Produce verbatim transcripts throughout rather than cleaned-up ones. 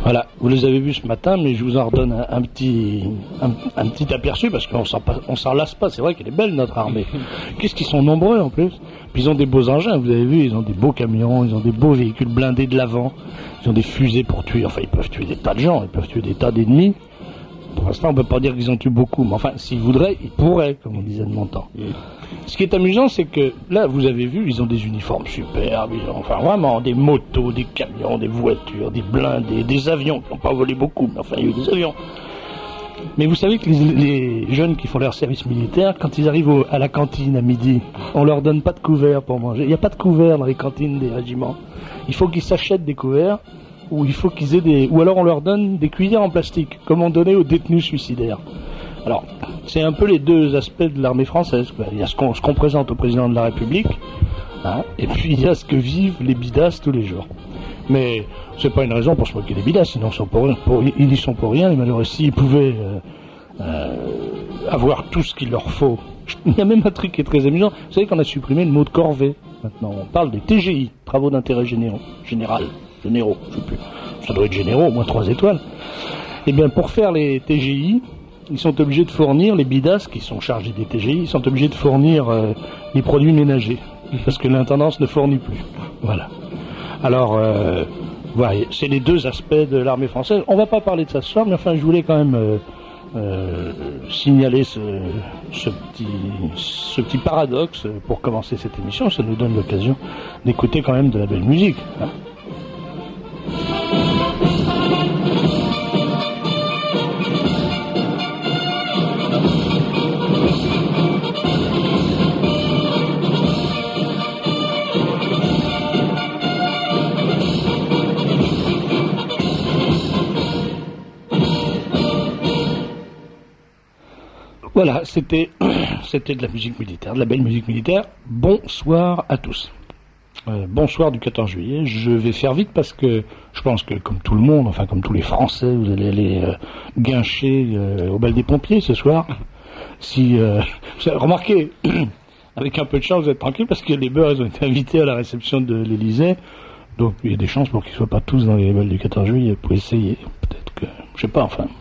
Voilà, vous les avez vus ce matin, mais je vous en redonne un, un petit un, un petit aperçu, parce qu'on s'en, on s'en lasse pas, c'est vrai qu'elle est belle notre armée. Qu'est-ce qu'ils sont nombreux en plus. Puis ils ont des beaux engins, vous avez vu, ils ont des beaux camions, ils ont des beaux véhicules blindés de l'avant, ils ont des fusées pour tuer, enfin ils peuvent tuer des tas de gens, ils peuvent tuer des tas d'ennemis. Pour l'instant on peut pas dire qu'ils en tuent beaucoup, mais enfin s'ils voudraient, ils pourraient, comme on disait de mon temps. Ce qui est amusant, c'est que là, vous avez vu, ils ont des uniformes superbes, ils ont, enfin vraiment des motos, des camions, des voitures, des blindés, des avions qui n'ont pas volé beaucoup, mais enfin il y a eu des avions. Mais vous savez que les, les jeunes qui font leur service militaire, quand ils arrivent au, à la cantine à midi, on leur donne pas de couverts pour manger. Il n'y a pas de couverts dans les cantines des régiments. Il faut qu'ils s'achètent des couverts, ou il faut qu'ils aient des, ou alors on leur donne des cuillères en plastique, comme on donnait aux détenus suicidaires. Alors, c'est un peu les deux aspects de l'armée française, quoi. Il y a ce qu'on, ce qu'on présente au président de la République, hein, et puis il y a ce que vivent les bidasses tous les jours. Mais c'est pas une raison pour se moquer des bidasses, sinon ils sont pour, pour, ils y sont pour rien, les malheureux. S'ils pouvaient euh, euh, avoir tout ce qu'il leur faut. Il y a même un truc qui est très amusant. Vous savez qu'on a supprimé le mot de corvée. Maintenant, on parle des T G I, travaux d'intérêt généraux, général, généraux, je sais plus. Ça doit être généraux, au moins trois étoiles. Eh bien, pour faire les T G I, ils sont obligés de fournir, les bidasses qui sont chargés des T G I, ils sont obligés de fournir euh, les produits ménagers, parce que l'intendance ne fournit plus. Voilà. Alors, euh, voilà, c'est les deux aspects de l'armée française. On va pas parler de ça ce soir, mais enfin, je voulais quand même euh, euh, signaler ce, ce, petit, ce petit paradoxe pour commencer cette émission. Ça nous donne l'occasion d'écouter quand même de la belle musique, hein. Voilà, c'était, c'était de la musique militaire, de la belle musique militaire. Bonsoir à tous. Euh, bonsoir du quatorze juillet. Je vais faire vite parce que je pense que comme tout le monde, enfin comme tous les Français, vous allez aller euh, guincher euh, au bal des pompiers ce soir. Si, euh, remarquez, avec un peu de chance, vous êtes tranquille parce que les beurs, ils ont été invités à la réception de l'Élysée. Donc il y a des chances pour qu'ils ne soient pas tous dans les balles du quatorze juillet. Vous pouvez essayer. Peut-être que, je sais pas, enfin...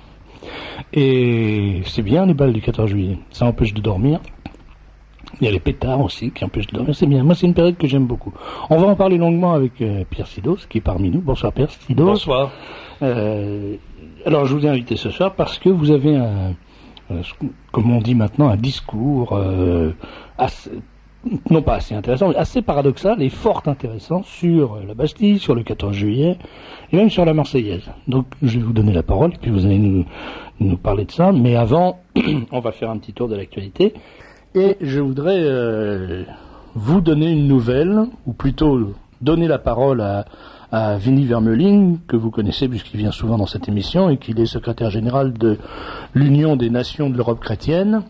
Et c'est bien les balles du quatorze juillet, ça empêche de dormir. Il y a les pétards aussi qui empêchent de dormir, c'est bien. Moi c'est une période que j'aime beaucoup. On va en parler longuement avec euh, Pierre Sidos qui est parmi nous. Bonsoir Pierre Sidos. Bonsoir. Euh, alors je vous ai invité ce soir parce que vous avez un, euh, comme on dit maintenant, un discours euh, assez, non pas assez intéressant, mais assez paradoxal et fort intéressant sur la Bastille, sur le quatorze juillet et même sur la Marseillaise. Donc je vais vous donner la parole et puis vous allez nous, nous parler de ça. Mais avant, on va faire un petit tour de l'actualité et je voudrais euh, vous donner une nouvelle, ou plutôt donner la parole à, à Vinnie Vermeulen, que vous connaissez puisqu'il vient souvent dans cette émission et qu'il est secrétaire général de l'Union des Nations de l'Europe chrétienne,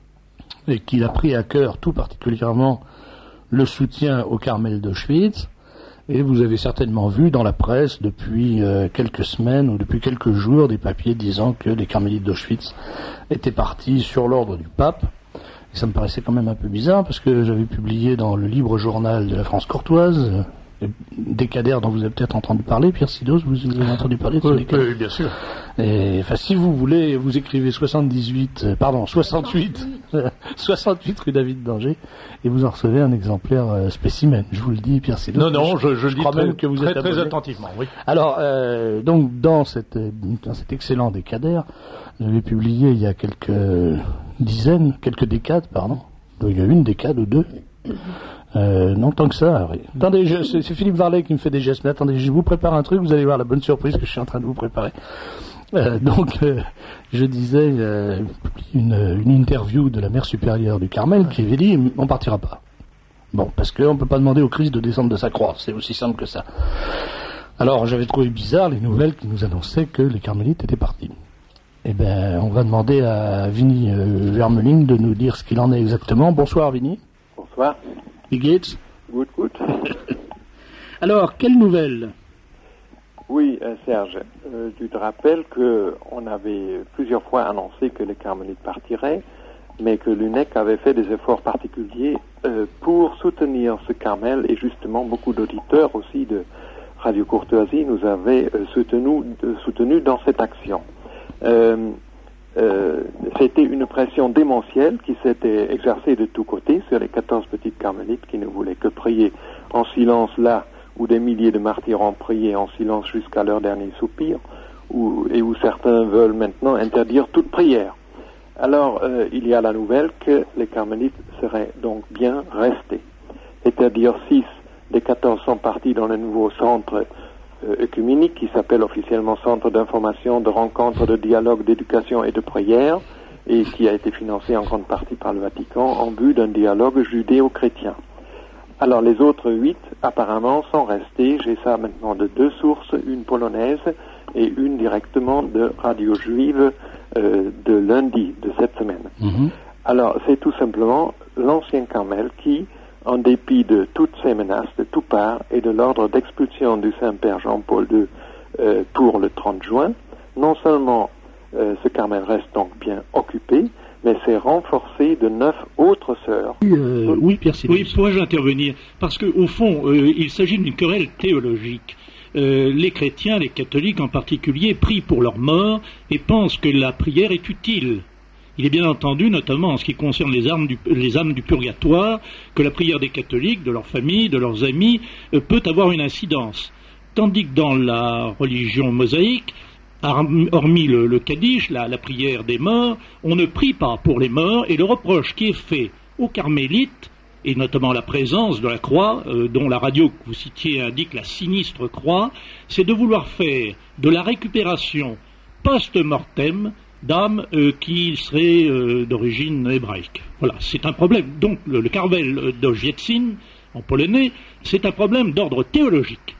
et qu'il a pris à cœur tout particulièrement le soutien au Carmel d'Auschwitz. Et vous avez certainement vu dans la presse depuis euh, quelques semaines ou depuis quelques jours des papiers disant que les carmélites d'Auschwitz étaient partis sur l'ordre du pape. Et ça me paraissait quand même un peu bizarre parce que j'avais publié dans le libre journal de la France courtoise euh, Décadaire dont vous avez peut-être entendu parler, Pierre Sidos, vous avez entendu parler de ce oui, Décadaire ? Oui, bien sûr. Et, enfin, si vous voulez, vous écrivez soixante-dix-huit, euh, pardon, soixante-huit, soixante-huit rue David d'Angers, et vous en recevez un exemplaire euh, spécimen. Je vous le dis, Pierre Sidos. Non, non, je, je, je je crois très, même que vous très, êtes très abonné. attentivement, oui. Alors, euh, donc, dans, cette, dans cet excellent Décadaire, j'avais publié il y a quelques dizaines, quelques décades, pardon. Donc, il y a une décade ou deux. Euh, non, tant que ça. Oui. Attendez, je, c'est, c'est Philippe Varlet qui me fait des gestes. Mais attendez, je vous prépare un truc, vous allez voir la bonne surprise que je suis en train de vous préparer. Euh, donc, euh, je disais euh, une, une interview de la mère supérieure du Carmel qui avait dit on partira pas. Bon, parce qu'on peut pas demander au Christ de descendre de sa croix, c'est aussi simple que ça. Alors, j'avais trouvé bizarre les nouvelles qui nous annonçaient que les Carmélites étaient partis. Eh ben, on va demander à Vinnie euh, Vermeulen de nous dire ce qu'il en est exactement. Bonsoir, Vinnie. Bonsoir. Wie geht's? Good, good. Alors, quelle nouvelle? Oui, euh, Serge, euh, tu te rappelles qu'on avait plusieurs fois annoncé que les Carmélites partiraient, mais que l'U N E C avait fait des efforts particuliers euh, pour soutenir ce Carmel, et justement beaucoup d'auditeurs aussi de Radio Courtoisie nous avait euh, soutenu, euh, soutenu dans cette action. Euh, euh, c'était une pression démentielle qui s'était exercée de tous côtés sur les quatorze petites carmélites qui ne voulaient que prier en silence là où des milliers de martyrs ont prié en silence jusqu'à leur dernier soupir, où, et où certains veulent maintenant interdire toute prière. Alors, euh, il y a la nouvelle que les carmélites seraient donc bien restés. C'est-à-dire six des quatorze sont partis dans le nouveau centre euh, œcuménique qui s'appelle officiellement Centre d'information, de rencontre, de dialogue, d'éducation et de prière, et qui a été financé en grande partie par le Vatican en vue d'un dialogue judéo-chrétien. Alors les autres huit, apparemment, sont restés, j'ai ça maintenant de deux sources, une polonaise et une directement de Radio Juive euh, de lundi de cette semaine. Mm-hmm. Alors c'est tout simplement l'ancien Carmel qui, en dépit de toutes ces menaces de tout part et de l'ordre d'expulsion du Saint-Père Jean-Paul deux euh, pour le trente juin, non seulement euh, ce Carmel reste donc bien occupé, mais c'est renforcé de neuf autres sœurs. Euh, oui, Pierre Sidus. Oui, pourrais-je intervenir? Parce qu'au fond, euh, il s'agit d'une querelle théologique. Euh, les chrétiens, les catholiques en particulier, prient pour leurs morts et pensent que la prière est utile. Il est bien entendu, notamment en ce qui concerne les âmes du, les âmes du purgatoire, que la prière des catholiques, de leurs familles, de leurs amis, euh, peut avoir une incidence. Tandis que dans la religion mosaïque, hormis le, le Kaddish, la, la prière des morts, on ne prie pas pour les morts, et le reproche qui est fait aux carmélites, et notamment la présence de la croix, euh, dont la radio que vous citiez indique la sinistre croix, c'est de vouloir faire de la récupération post-mortem d'âmes euh, qui seraient euh, d'origine hébraïque. Voilà, c'est un problème. Donc le, le Carmel d'Ojiecin, en polonais, c'est un problème d'ordre théologique.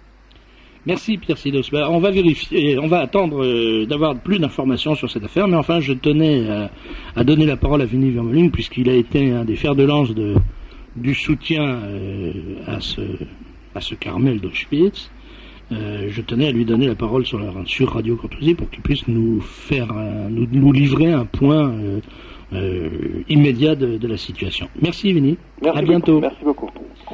Merci Pierre Sidus. Ben, on va vérifier, on va attendre euh, d'avoir plus d'informations sur cette affaire, mais enfin je tenais à, à donner la parole à Vinnie Vermeulen, puisqu'il a été un des fers de lance de, du soutien euh, à ce, à ce Carmel d'Auschwitz. Euh, je tenais à lui donner la parole sur, la, sur Radio Courtoisie pour qu'il puisse nous faire, un, nous, nous livrer un point euh, euh, immédiat de, de la situation. Merci Vinnie. Merci à bientôt. Beaucoup. Merci beaucoup.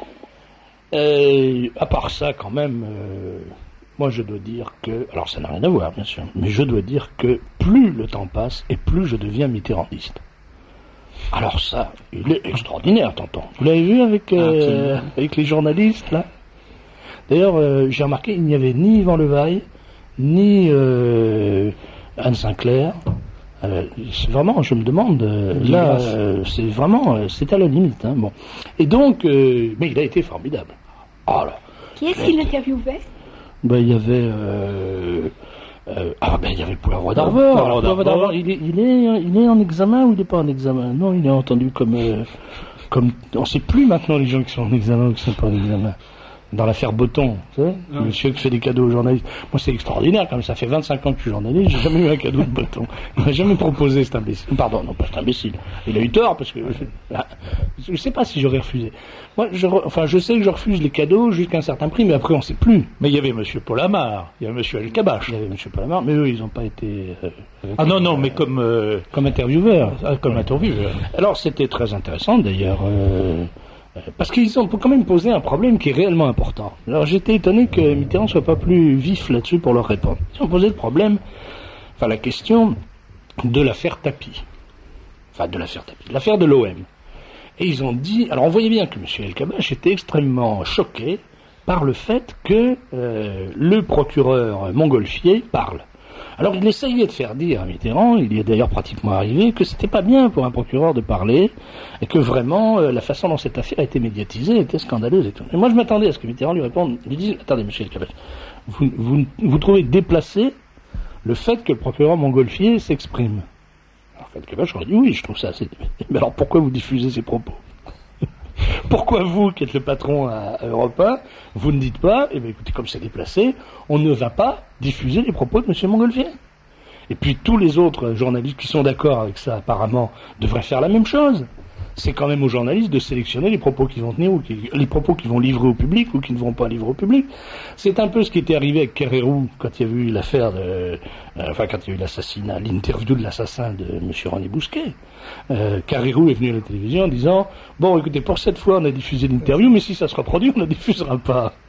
Euh, à part ça, quand même, euh, moi je dois dire que, alors ça n'a rien à voir bien sûr, mais je dois dire que plus le temps passe et plus je deviens mitterrandiste. Alors ça, il est extraordinaire, tonton. Vous l'avez vu avec, euh, avec les journalistes là? D'ailleurs, euh, j'ai remarqué, il n'y avait ni Yvan Levaille, ni euh, Anne Sinclair. Euh, c'est vraiment, je me demande, euh, là, euh, c'est vraiment, euh, c'est à la limite. Hein, bon. Et donc, euh, mais il a été formidable. Oh là. Qui est-ce qui l'interviewait? Ben, il y avait, euh, euh, ah ben, il y avait Poivre d'Arvor. Poivre d'Arvor, il est, il est, il est en examen ou il n'est pas en examen? Non, il est entendu comme, euh, comme, on ne sait plus maintenant les gens qui sont en examen ou qui ne sont pas en examen. Dans l'affaire Botton, tu sais, le monsieur qui fait des cadeaux aux journalistes. Moi, c'est extraordinaire, comme ça fait vingt-cinq ans que je suis journaliste, j'ai jamais eu un cadeau de Botton. Il m'a jamais proposé cet imbécile. Pardon, non, pas cet imbécile. Il a eu tort, parce que, là, je sais pas si j'aurais refusé. Moi, je, enfin, je sais que je refuse les cadeaux jusqu'à un certain prix, mais après, on sait plus. Mais il y avait monsieur Paul Amar, il y avait monsieur El-Kabash. Il y avait monsieur Paul Amar, mais eux, ils n'ont pas été, euh, Ah non, non, mais comme, euh, comme intervieweurs. Ah, comme intervieweurs. Alors, c'était très intéressant, d'ailleurs, euh, parce qu'ils ont quand même posé un problème qui est réellement important. Alors j'étais étonné que Mitterrand ne soit pas plus vif là-dessus pour leur répondre. Ils ont posé le problème, enfin la question de l'affaire Tapie. Enfin de l'affaire Tapie, de l'affaire de l'O M. Et ils ont dit, alors on voyait bien que M. El-Kabash était extrêmement choqué par le fait que euh, le procureur Montgolfier parle. Alors il essayait de faire dire à Mitterrand, il y est d'ailleurs pratiquement arrivé, que c'était pas bien pour un procureur de parler, et que vraiment euh, la façon dont cette affaire a été médiatisée était scandaleuse et tout. Et moi je m'attendais à ce que Mitterrand lui réponde, lui dise, attendez monsieur El-Kabash, vous, vous, vous trouvez déplacé le fait que le procureur Montgolfier s'exprime? Alors El-Kabash aurait dit oui, je trouve ça assez... Mais alors pourquoi vous diffusez ces propos? Pourquoi vous, qui êtes le patron à Europe un, vous ne dites pas, eh bien écoutez, comme c'est déplacé, on ne va pas diffuser les propos de M. Montgolfier. Et puis tous les autres journalistes qui sont d'accord avec ça, apparemment, devraient faire la même chose. C'est quand même aux journalistes de sélectionner les propos qui vont tenir ou qui, les propos qui vont livrer au public ou qui ne vont pas livrer au public. C'est un peu ce qui était arrivé avec Carrérou quand il y a eu l'affaire de, euh, enfin quand il y a eu l'assassinat, l'interview de l'assassin de M. René Bousquet. Euh, Carrérou est venu à la télévision en disant bon écoutez, pour cette fois on a diffusé l'interview, mais si ça se reproduit on ne la diffusera pas.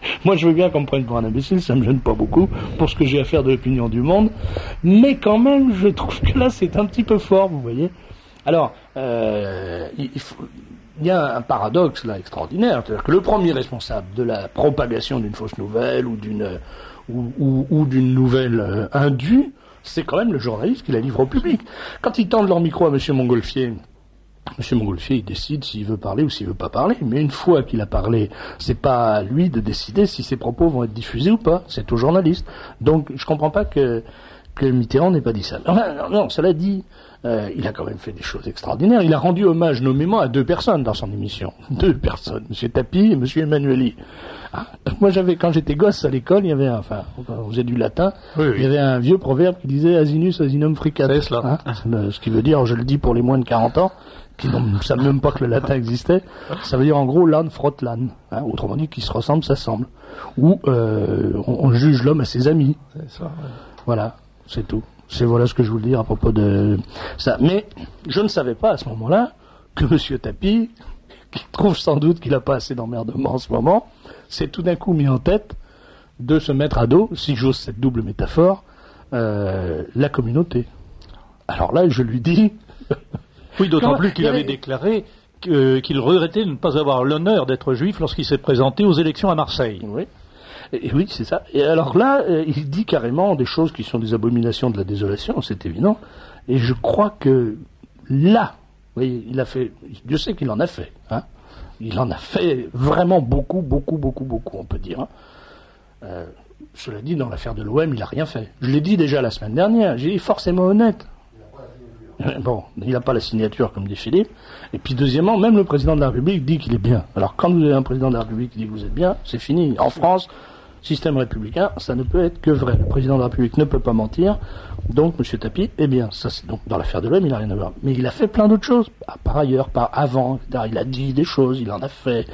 Moi, je veux bien qu'on me prenne pour un imbécile, ça me gêne pas beaucoup, pour ce que j'ai à faire de l'opinion du monde, mais quand même, je trouve que là, c'est un petit peu fort, vous voyez. Alors, euh, il, faut, il y a un paradoxe, là, extraordinaire, c'est-à-dire que le premier responsable de la propagation d'une fausse nouvelle, ou d'une, ou, ou, ou d'une nouvelle euh, indue, c'est quand même le journaliste qui la livre au public. Quand ils tendent leur micro à M. Montgolfier, M. Montgolfier, il décide s'il veut parler ou s'il veut pas parler. Mais une fois qu'il a parlé, c'est pas à lui de décider si ses propos vont être diffusés ou pas. C'est au journaliste. Donc, je comprends pas que, que Mitterrand n'ait pas dit ça. Non, non, non, cela dit, euh, il a quand même fait des choses extraordinaires. Il a rendu hommage nommément à deux personnes dans son émission. Deux personnes. M. Tapi et M. Emmanueli. Ah, moi, j'avais, quand j'étais gosse à l'école, il y avait un, enfin, on faisait du latin, oui, oui. Il y avait un vieux proverbe qui disait Asinus asinum fricat. C'est cela. Hein, le, ce qui veut dire, je le dis pour les moins de quarante ans, qui ne savent même pas que le latin existait, ça veut dire en gros l'âne frotte l'âne, hein, autrement dit qui se ressemble s'assemble, ou euh, on, on juge l'homme à ses amis. C'est ça, ouais. Voilà, c'est tout. C'est voilà ce que je voulais dire à propos de ça. Mais je ne savais pas à ce moment-là que M. Tapi, qui trouve sans doute qu'il n'a pas assez d'emmerdement en ce moment, s'est tout d'un coup mis en tête de se mettre à dos, si j'ose cette double métaphore, euh, la communauté. Alors là, je lui dis... Oui, d'autant Comment, plus qu'il avait, avait déclaré que, qu'il regrettait de ne pas avoir l'honneur d'être juif lorsqu'il s'est présenté aux élections à Marseille. Oui, et, et oui, c'est ça. Et alors là, euh, il dit carrément des choses qui sont des abominations de la désolation, c'est évident. Et je crois que là, vous voyez, il a fait, Dieu sait qu'il en a fait, hein. Il en a fait vraiment beaucoup, beaucoup, beaucoup, beaucoup, on peut dire. Hein. Euh, cela dit, dans l'affaire de l'O M, il n'a rien fait. Je l'ai dit déjà la semaine dernière, j'ai dit forcément honnête. Bon, il n'a pas la signature, comme dit Philippe. Et puis, deuxièmement, même le président de la République dit qu'il est bien. Alors, quand vous avez un président de la République qui dit que vous êtes bien, c'est fini. En France, système républicain, ça ne peut être que vrai. Le président de la République ne peut pas mentir. Donc, M. Tapi est bien. Ça, c'est donc, dans l'affaire de l'O M, il n'a rien à voir. Mais il a fait plein d'autres choses. Par ailleurs, par avant, et cetera. Il a dit des choses, il en a fait.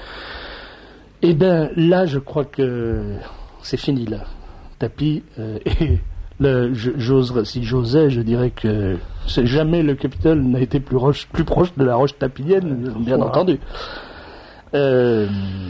Eh bien, là, je crois que c'est fini, là. Tapi, euh, et... Le, je, j'oserais, si j'osais, je dirais que c'est jamais le Capitole n'a été plus, roche, plus proche de la roche tapilienne, bien voilà. Entendu. Euh,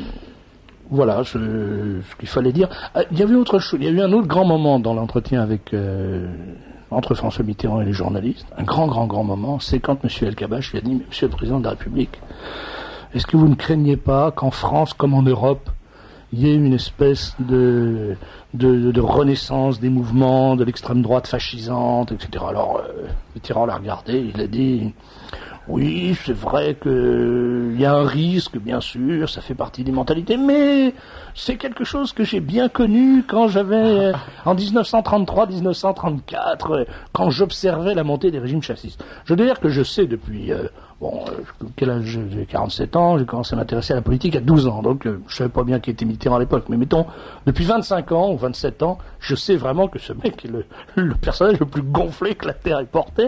voilà ce, ce qu'il fallait dire. Ah, il y avait autre chose. Il y a eu un autre grand moment dans l'entretien avec euh, entre François Mitterrand et les journalistes. Un grand, grand, grand moment. C'est quand M. El-Kabbach lui a dit, mais Monsieur le Président de la République, est-ce que vous ne craignez pas qu'en France, comme en Europe, il y ait une espèce de, de, de renaissance des mouvements, de l'extrême droite fascisante, et cetera. Alors, euh, Mitterrand l'a regardé, il a dit, oui, c'est vrai qu'il y a un risque, bien sûr, ça fait partie des mentalités, mais c'est quelque chose que j'ai bien connu quand j'avais, en dix-neuf cent trente-trois dix-neuf cent trente-quatre, quand j'observais la montée des régimes fascistes. Je veux dire que je sais depuis... Euh, Bon, euh, quel âge j'ai quarante-sept ans, j'ai commencé à m'intéresser à la politique à douze ans, donc euh, je savais pas bien qui était Mitterrand à l'époque, mais mettons, depuis vingt-cinq ans ou vingt-sept ans, je sais vraiment que ce mec est le, le personnage le plus gonflé que la Terre ait porté.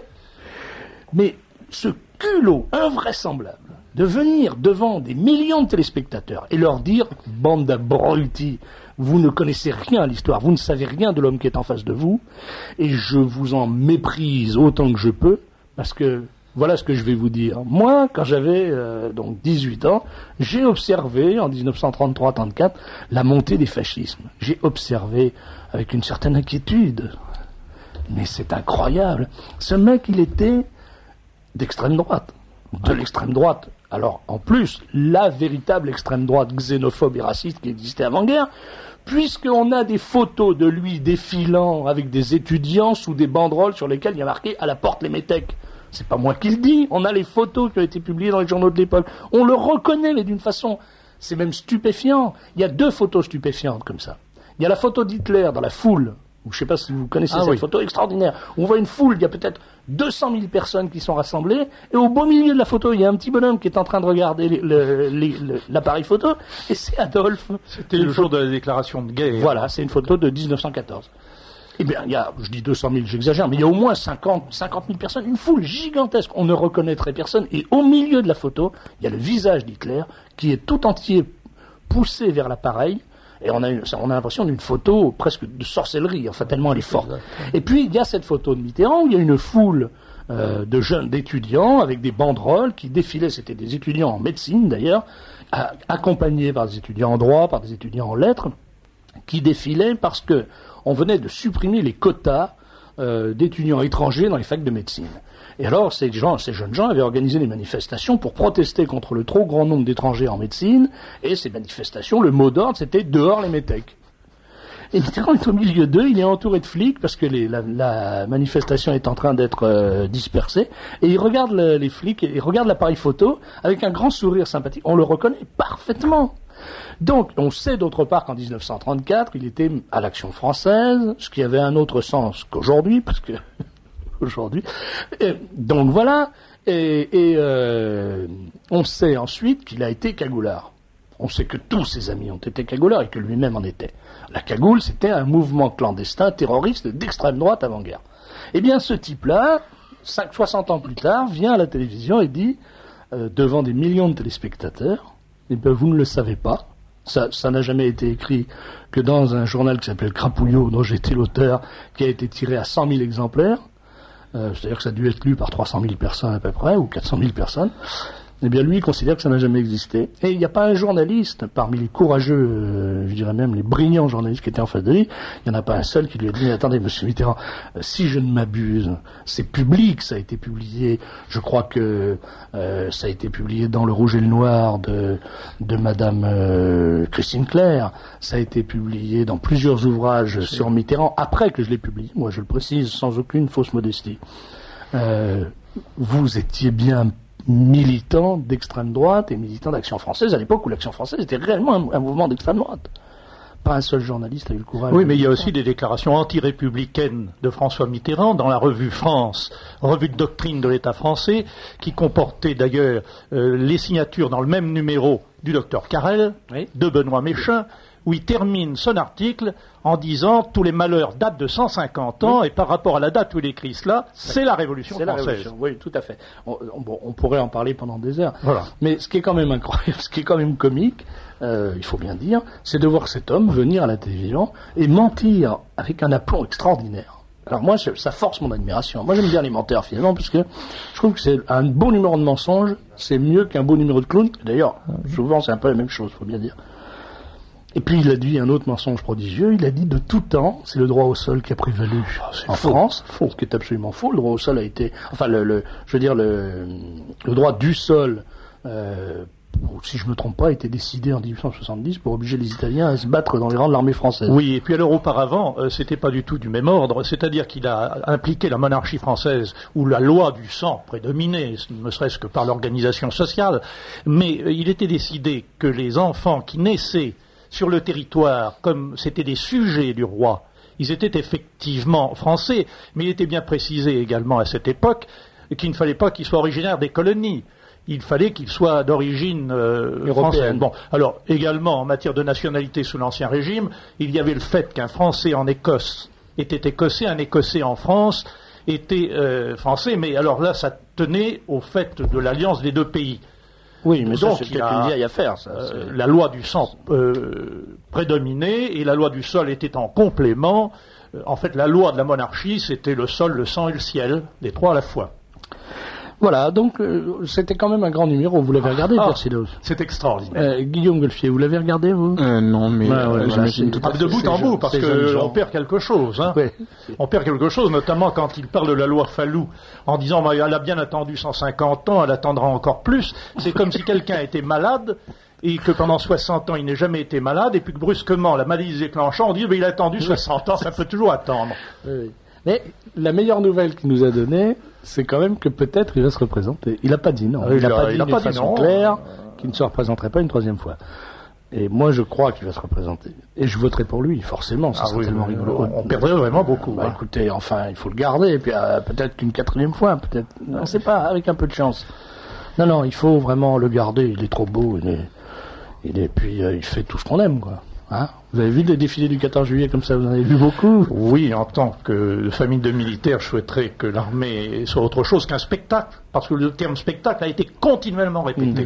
Mais ce culot invraisemblable de venir devant des millions de téléspectateurs et leur dire, bande d'abrutis, vous ne connaissez rien à l'histoire, vous ne savez rien de l'homme qui est en face de vous, et je vous en méprise autant que je peux, parce que voilà ce que je vais vous dire. Moi, quand j'avais euh, donc dix-huit ans, j'ai observé en dix-neuf cent trente-trois trente-quatre la montée des fascismes. J'ai observé avec une certaine inquiétude. Mais c'est incroyable. Ce mec, il était d'extrême droite. De l'extrême droite. Alors, en plus, la véritable extrême droite xénophobe et raciste qui existait avant-guerre, puisqu'on a des photos de lui défilant avec des étudiants sous des banderoles sur lesquelles il y a marqué « À la porte les métèques ». C'est pas moi qui le dis, on a les photos qui ont été publiées dans les journaux de l'époque. On le reconnaît, mais d'une façon, c'est même stupéfiant. Il y a deux photos stupéfiantes comme ça. Il y a la photo d'Hitler dans la foule, je ne sais pas si vous connaissez ah, cette oui. photo extraordinaire, où on voit une foule, il y a peut-être deux cent mille personnes qui sont rassemblées, et au beau milieu de la photo, il y a un petit bonhomme qui est en train de regarder les, le, les, le, l'appareil photo, et c'est Adolphe. C'était le jour de la déclaration de guerre. Voilà, c'est une photo de dix-neuf cent quatorze. Eh bien, il y a, je dis deux cent mille, j'exagère, mais il y a au moins cinquante mille personnes, une foule gigantesque, on ne reconnaîtrait personne, et au milieu de la photo, il y a le visage d'Hitler, qui est tout entier poussé vers l'appareil, et on a, une, on a l'impression d'une photo presque de sorcellerie, enfin tellement elle est forte. Et puis, il y a cette photo de Mitterrand, où il y a une foule euh, de jeunes, d'étudiants, avec des banderoles qui défilaient, c'était des étudiants en médecine d'ailleurs, à, accompagnés par des étudiants en droit, par des étudiants en lettres, qui défilaient parce que on venait de supprimer les quotas euh, d'étudiants étrangers dans les facs de médecine. Et alors, ces gens, ces jeunes gens avaient organisé des manifestations pour protester contre le trop grand nombre d'étrangers en médecine, et ces manifestations, le mot d'ordre, c'était « dehors les métèques ». Et Mitterrand est au milieu d'eux, il est entouré de flics, parce que les, la, la manifestation est en train d'être euh, dispersée, et il regarde le, les flics, il regarde l'appareil photo, avec un grand sourire sympathique, on le reconnaît parfaitement. Donc, on sait d'autre part qu'en dix-neuf cent trente-quatre, il était à l'Action française, ce qui avait un autre sens qu'aujourd'hui, parce que... aujourd'hui. Et donc voilà, et, et euh, on sait ensuite qu'il a été cagoulard. On sait que tous ses amis ont été cagoulards et que lui-même en était. La cagoule, c'était un mouvement clandestin terroriste d'extrême droite avant-guerre. Eh bien, ce type-là, soixante ans plus tard, vient à la télévision et dit, euh, devant des millions de téléspectateurs, eh bien, vous ne le savez pas, ça, ça n'a jamais été écrit que dans un journal qui s'appelle Crapouillot, dont j'étais l'auteur, qui a été tiré à cent mille exemplaires. Euh, c'est-à-dire que ça a dû être lu par trois cent mille personnes à peu près, ou quatre cent mille personnes. Eh bien, lui, il considère que ça n'a jamais existé. Et il n'y a pas un journaliste, parmi les courageux, euh, je dirais même les brillants journalistes qui étaient en face de lui, il n'y en a pas un seul qui lui a dit, attendez, monsieur Mitterrand, euh, si je ne m'abuse, c'est public, ça a été publié, je crois que euh, ça a été publié dans Le Rouge et le Noir de, de madame euh, Christine Claire, ça a été publié dans plusieurs ouvrages oui. sur Mitterrand, après que je l'ai publié, moi je le précise, sans aucune fausse modestie. Euh, vous étiez bien militant d'extrême droite et militant d'Action française à l'époque où l'Action française était réellement un, un mouvement d'extrême droite. Pas un seul journaliste a eu le courage. Oui, mais il y a aussi des déclarations anti-républicaines de François Mitterrand dans la revue France, revue de doctrine de l'État français, qui comportait d'ailleurs euh, les signatures dans le même numéro du docteur Carrel, oui. de Benoît Méchain, où il termine son article en disant « Tous les malheurs datent de cent cinquante ans oui. et par rapport à la date où il écrit cela, c'est la Révolution c'est française. » La Révolution, oui, tout à fait. On, on, on pourrait en parler pendant des heures. Voilà. Mais ce qui est quand même incroyable, ce qui est quand même comique, euh, il faut bien dire, c'est de voir cet homme venir à la télévision et mentir avec un aplomb extraordinaire. Alors moi, ça force mon admiration. Moi, j'aime bien les menteurs, finalement, parce que je trouve que c'est un beau numéro de mensonge, c'est mieux qu'un beau numéro de clown. D'ailleurs, souvent, c'est un peu la même chose, il faut bien dire. Et puis il a dit un autre mensonge prodigieux, il a dit de tout temps, c'est le droit au sol qui a prévalu oh, en faux. France, faux. Ce qui est absolument faux, le droit au sol a été, enfin le, le je veux dire le, le droit du sol, euh, si je me trompe pas, a été décidé en dix-huit cent soixante-dix pour obliger les Italiens à se battre dans les rangs de l'armée française. Oui, et puis alors auparavant, euh, c'était pas du tout du même ordre, c'est-à-dire qu'il a impliqué la monarchie française où la loi du sang prédominait, ne serait-ce que par l'organisation sociale, mais euh, il était décidé que les enfants qui naissaient sur le territoire, comme c'était des sujets du roi, ils étaient effectivement français, mais il était bien précisé également à cette époque qu'il ne fallait pas qu'ils soient originaires des colonies. Il fallait qu'ils soient d'origine euh, française. Bon, alors également en matière de nationalité sous l'Ancien Régime, il y avait le fait qu'un Français en Écosse était écossais, un Écossais en France était euh, français, mais alors là ça tenait au fait de l'alliance des deux pays. Oui, mais donc, ça, c'est une vieille affaire, ça. Euh, la loi du sang euh, prédominait et la loi du sol était en complément. Euh, en fait, la loi de la monarchie, c'était le sol, le sang et le ciel, les trois à la fois. Voilà, donc euh, c'était quand même un grand numéro. Vous l'avez regardé, ah, Persilos? C'est extraordinaire. Euh, Guillaume Golfier, vous l'avez regardé, vous? euh, Non, mais ouais, ouais, j'imagine tout à fait. De bout en bout, parce qu'on perd quelque chose. Hein. Ouais. On perd quelque chose, notamment quand il parle de la loi Fallou, en disant bah, elle a bien attendu cent cinquante ans, elle attendra encore plus. C'est comme si quelqu'un était malade et que pendant soixante ans il n'ait jamais été malade, et puis que brusquement la maladie se déclenchant, on dit bah, il a attendu soixante ans, ça peut toujours attendre. Oui. Mais la meilleure nouvelle qu'il nous a donnée, c'est quand même que peut-être il va se représenter. Il n'a pas dit non. Il n'a pas dit de façon claire qu'il ne se représenterait pas une troisième fois. Et moi, je crois qu'il va se représenter. Et je voterai pour lui, forcément. Ça ah serait oui, tellement rigolo. On, on perdrait vraiment beaucoup. Bah, hein. Écoutez, enfin, il faut le garder. Et puis euh, peut-être qu'une quatrième fois, peut-être. On ne sait pas, avec un peu de chance. Non, non, il faut vraiment le garder. Il est trop beau. Il est, il est, puis euh, il fait tout ce qu'on aime, quoi. Hein, vous avez vu des défilés du quatorze juillet comme ça, vous en avez vu beaucoup? Oui, en tant que famille de militaires, je souhaiterais que l'armée soit autre chose qu'un spectacle, parce que le terme spectacle a été continuellement répété. Mmh.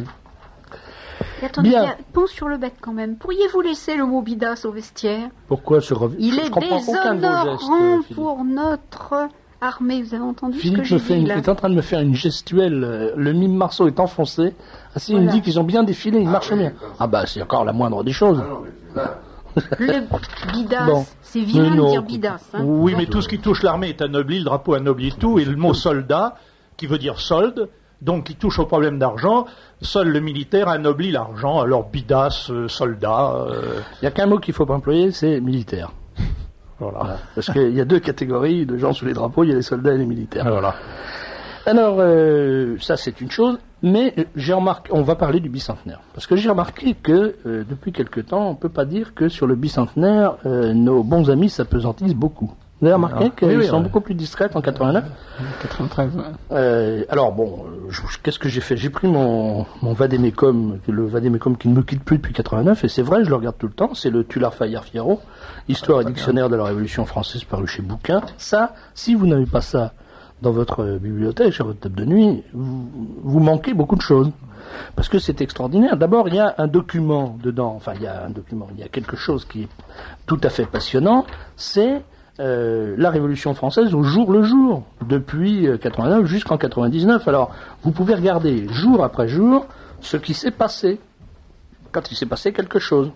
Et attendez, bien. Pense sur le bec quand même. Pourriez-vous laisser le mot bidas au vestiaire? Pourquoi ce revue? Il je est déshonorant de pour notre armée, vous avez entendu Philippe ce que j'ai dit une, est en train de me faire une gestuelle, le mime Marceau est enfoncé. Ah si, voilà. Il me dit qu'ils ont bien défilé, ils ah, marchent oui, bien. Ah bah c'est encore la moindre des choses. Ah, non, mais Le bidas, bon. C'est vilain de dire bidas. Hein. Oui, mais tout ce qui touche l'armée est anobli, le drapeau anoblit tout, et le mot soldat, qui veut dire solde, donc qui touche au problème d'argent, seul le militaire anoblit l'argent, alors bidas, euh, soldat... Il euh... n'y a qu'un mot qu'il ne faut pas employer, c'est militaire. Voilà. Voilà. Parce qu'il y a deux catégories de gens sous les drapeaux, il y a les soldats et les militaires. Voilà. Alors, euh, ça c'est une chose, mais j'ai remarqué, on va parler du bicentenaire, parce que j'ai remarqué que euh, depuis quelque temps, on ne peut pas dire que sur le bicentenaire, euh, nos bons amis s'apesantissent beaucoup. Vous avez remarqué ah, qu'ils oui, oui, sont ouais. beaucoup plus discrets en quatre-vingt-neuf quatre-vingt-treize, ouais. Euh, alors bon, je, qu'est-ce que j'ai fait? J'ai pris mon, mon Vadémécum, le Vadémécum qui ne me quitte plus depuis quatre-vingt-neuf, et c'est vrai, je le regarde tout le temps, c'est le Tullard Fayard Fierro, Histoire et dictionnaire de la Révolution française paru chez Bouquin. Ça, si vous n'avez pas ça dans votre bibliothèque, sur votre table de nuit, vous, vous manquez beaucoup de choses. Parce que c'est extraordinaire. D'abord, il y a un document dedans, enfin il y a un document, il y a quelque chose qui est tout à fait passionnant, c'est Euh, la Révolution française au jour le jour, depuis euh, quatre-vingt-neuf jusqu'en quatre-vingt-dix-neuf. Alors, vous pouvez regarder jour après jour ce qui s'est passé, quand il s'est passé quelque chose.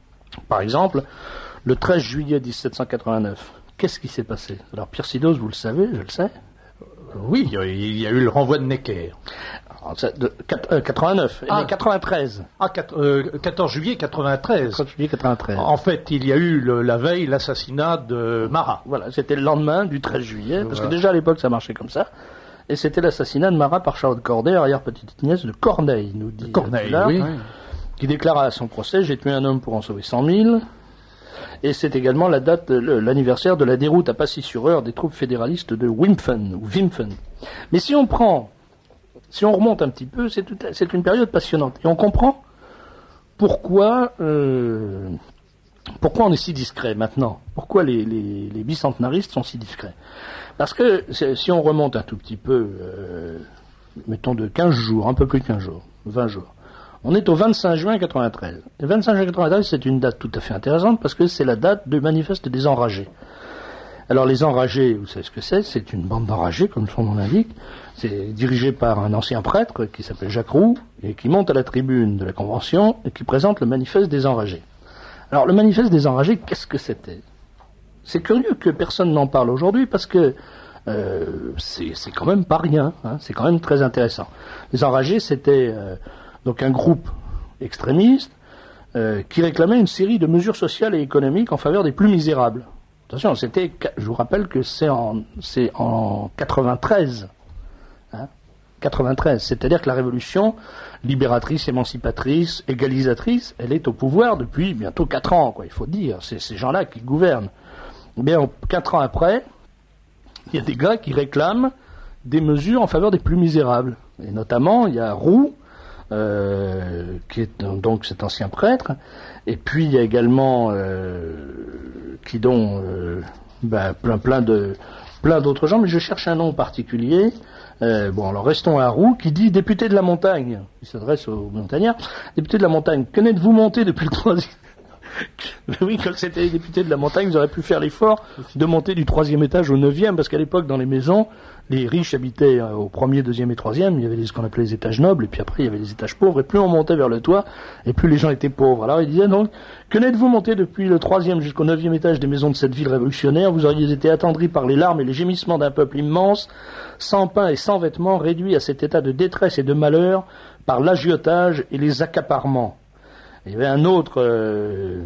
Par exemple, le treize juillet dix-sept cent quatre-vingt-neuf, qu'est-ce qui s'est passé? Alors, Pierre Sidos, vous le savez, je le sais. Oui, il y, a, il y a eu le renvoi de Necker. Alors, de, euh, quatre-vingt-neuf, ah, quatre-vingt-treize. Ah, quatorze juillet quatre-vingt-treize. quatorze juillet quatre-vingt-treize. En fait, il y a eu le, la veille l'assassinat de Marat. Voilà, c'était le lendemain du treize juillet, parce voilà. que déjà à l'époque ça marchait comme ça. Et c'était l'assassinat de Marat par Charlotte Corday, arrière-petite-nièce de Corneille, nous dit Corneille, là, oui. qui déclara à son procès: j'ai tué un homme pour en sauver cent mille. Et c'est également la date, le, l'anniversaire de la déroute à Passy-sur-Eure des troupes fédéralistes de Wimpfen, ou Wimpfen. Mais si on prend, si on remonte un petit peu, c'est, tout, c'est une période passionnante. Et on comprend pourquoi, euh, pourquoi on est si discret maintenant. Pourquoi les, les, les bicentenaristes sont si discrets. Parce que si on remonte un tout petit peu, euh, mettons de quinze jours, un peu plus de quinze jours, vingt jours, on est au vingt-cinq juin quatre-vingt-treize. Le vingt-cinq juin quatre-vingt-treize, c'est une date tout à fait intéressante parce que c'est la date du manifeste des enragés. Alors les enragés, vous savez ce que c'est? C'est une bande d'enragés, comme son nom l'indique. C'est dirigé par un ancien prêtre qui s'appelle Jacques Roux et qui monte à la tribune de la Convention et qui présente le manifeste des enragés. Alors le manifeste des enragés, qu'est-ce que c'était? C'est curieux que personne n'en parle aujourd'hui parce que euh, c'est, c'est quand même pas rien, hein, c'est quand même très intéressant. Les enragés, c'était euh, donc un groupe extrémiste euh, qui réclamait une série de mesures sociales et économiques en faveur des plus misérables. Attention, c'était, je vous rappelle que c'est en, c'est en quatre-vingt-treize. Hein, quatre-vingt-treize, c'est-à-dire que la révolution libératrice, émancipatrice, égalisatrice, elle est au pouvoir depuis bientôt quatre ans, quoi, il faut dire. C'est ces gens-là qui gouvernent. Eh bien, quatre ans après, il y a des gars qui réclament des mesures en faveur des plus misérables. Et notamment, il y a Roux, euh, qui est donc cet ancien prêtre, et puis il y a également euh, qui dont euh, ben, plein plein de plein d'autres gens, mais je cherche un nom particulier. Euh, bon, alors restons à Roux, qui dit: député de la montagne, il s'adresse aux montagnards, député de la montagne, que n'êtes-vous monté depuis le troisième? Oui, quand c'était les députés de la montagne, ils auraient pu faire l'effort de monter du troisième étage au neuvième, parce qu'à l'époque, dans les maisons, les riches habitaient au premier, deuxième et troisième, il y avait ce qu'on appelait les étages nobles, et puis après il y avait les étages pauvres, et plus on montait vers le toit, et plus les gens étaient pauvres. Alors il disait donc: que n'êtes-vous monté depuis le troisième jusqu'au neuvième étage des maisons de cette ville révolutionnaire? Vous auriez été attendris par les larmes et les gémissements d'un peuple immense, sans pain et sans vêtements, réduit à cet état de détresse et de malheur par l'agiotage et les accaparements. Il y avait un autre, euh,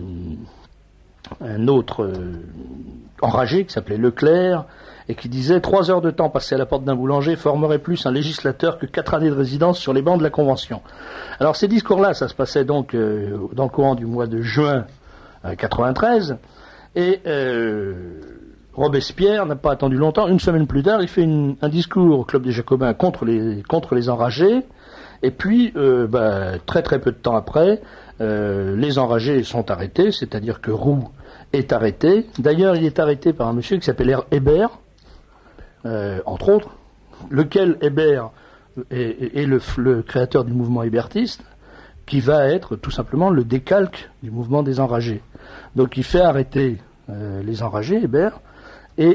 un autre euh, enragé qui s'appelait Leclerc et qui disait: trois heures de temps passées à la porte d'un boulanger formeraient plus un législateur que quatre années de résidence sur les bancs de la Convention. Alors ces discours-là, ça se passait donc euh, dans le courant du mois de juin euh, quatre-vingt-treize, et euh, Robespierre n'a pas attendu longtemps. Une semaine plus tard, il fait une, un discours au Club des Jacobins contre les, contre les enragés, et puis euh, bah, très très peu de temps après, Euh, les enragés sont arrêtés, c'est-à-dire que Roux est arrêté. D'ailleurs, il est arrêté par un monsieur qui s'appelle Hébert, euh, entre autres, lequel Hébert est, est, est le, le créateur du mouvement hébertiste, qui va être tout simplement le décalque du mouvement des enragés. Donc il fait arrêter euh, les enragés, Hébert, et il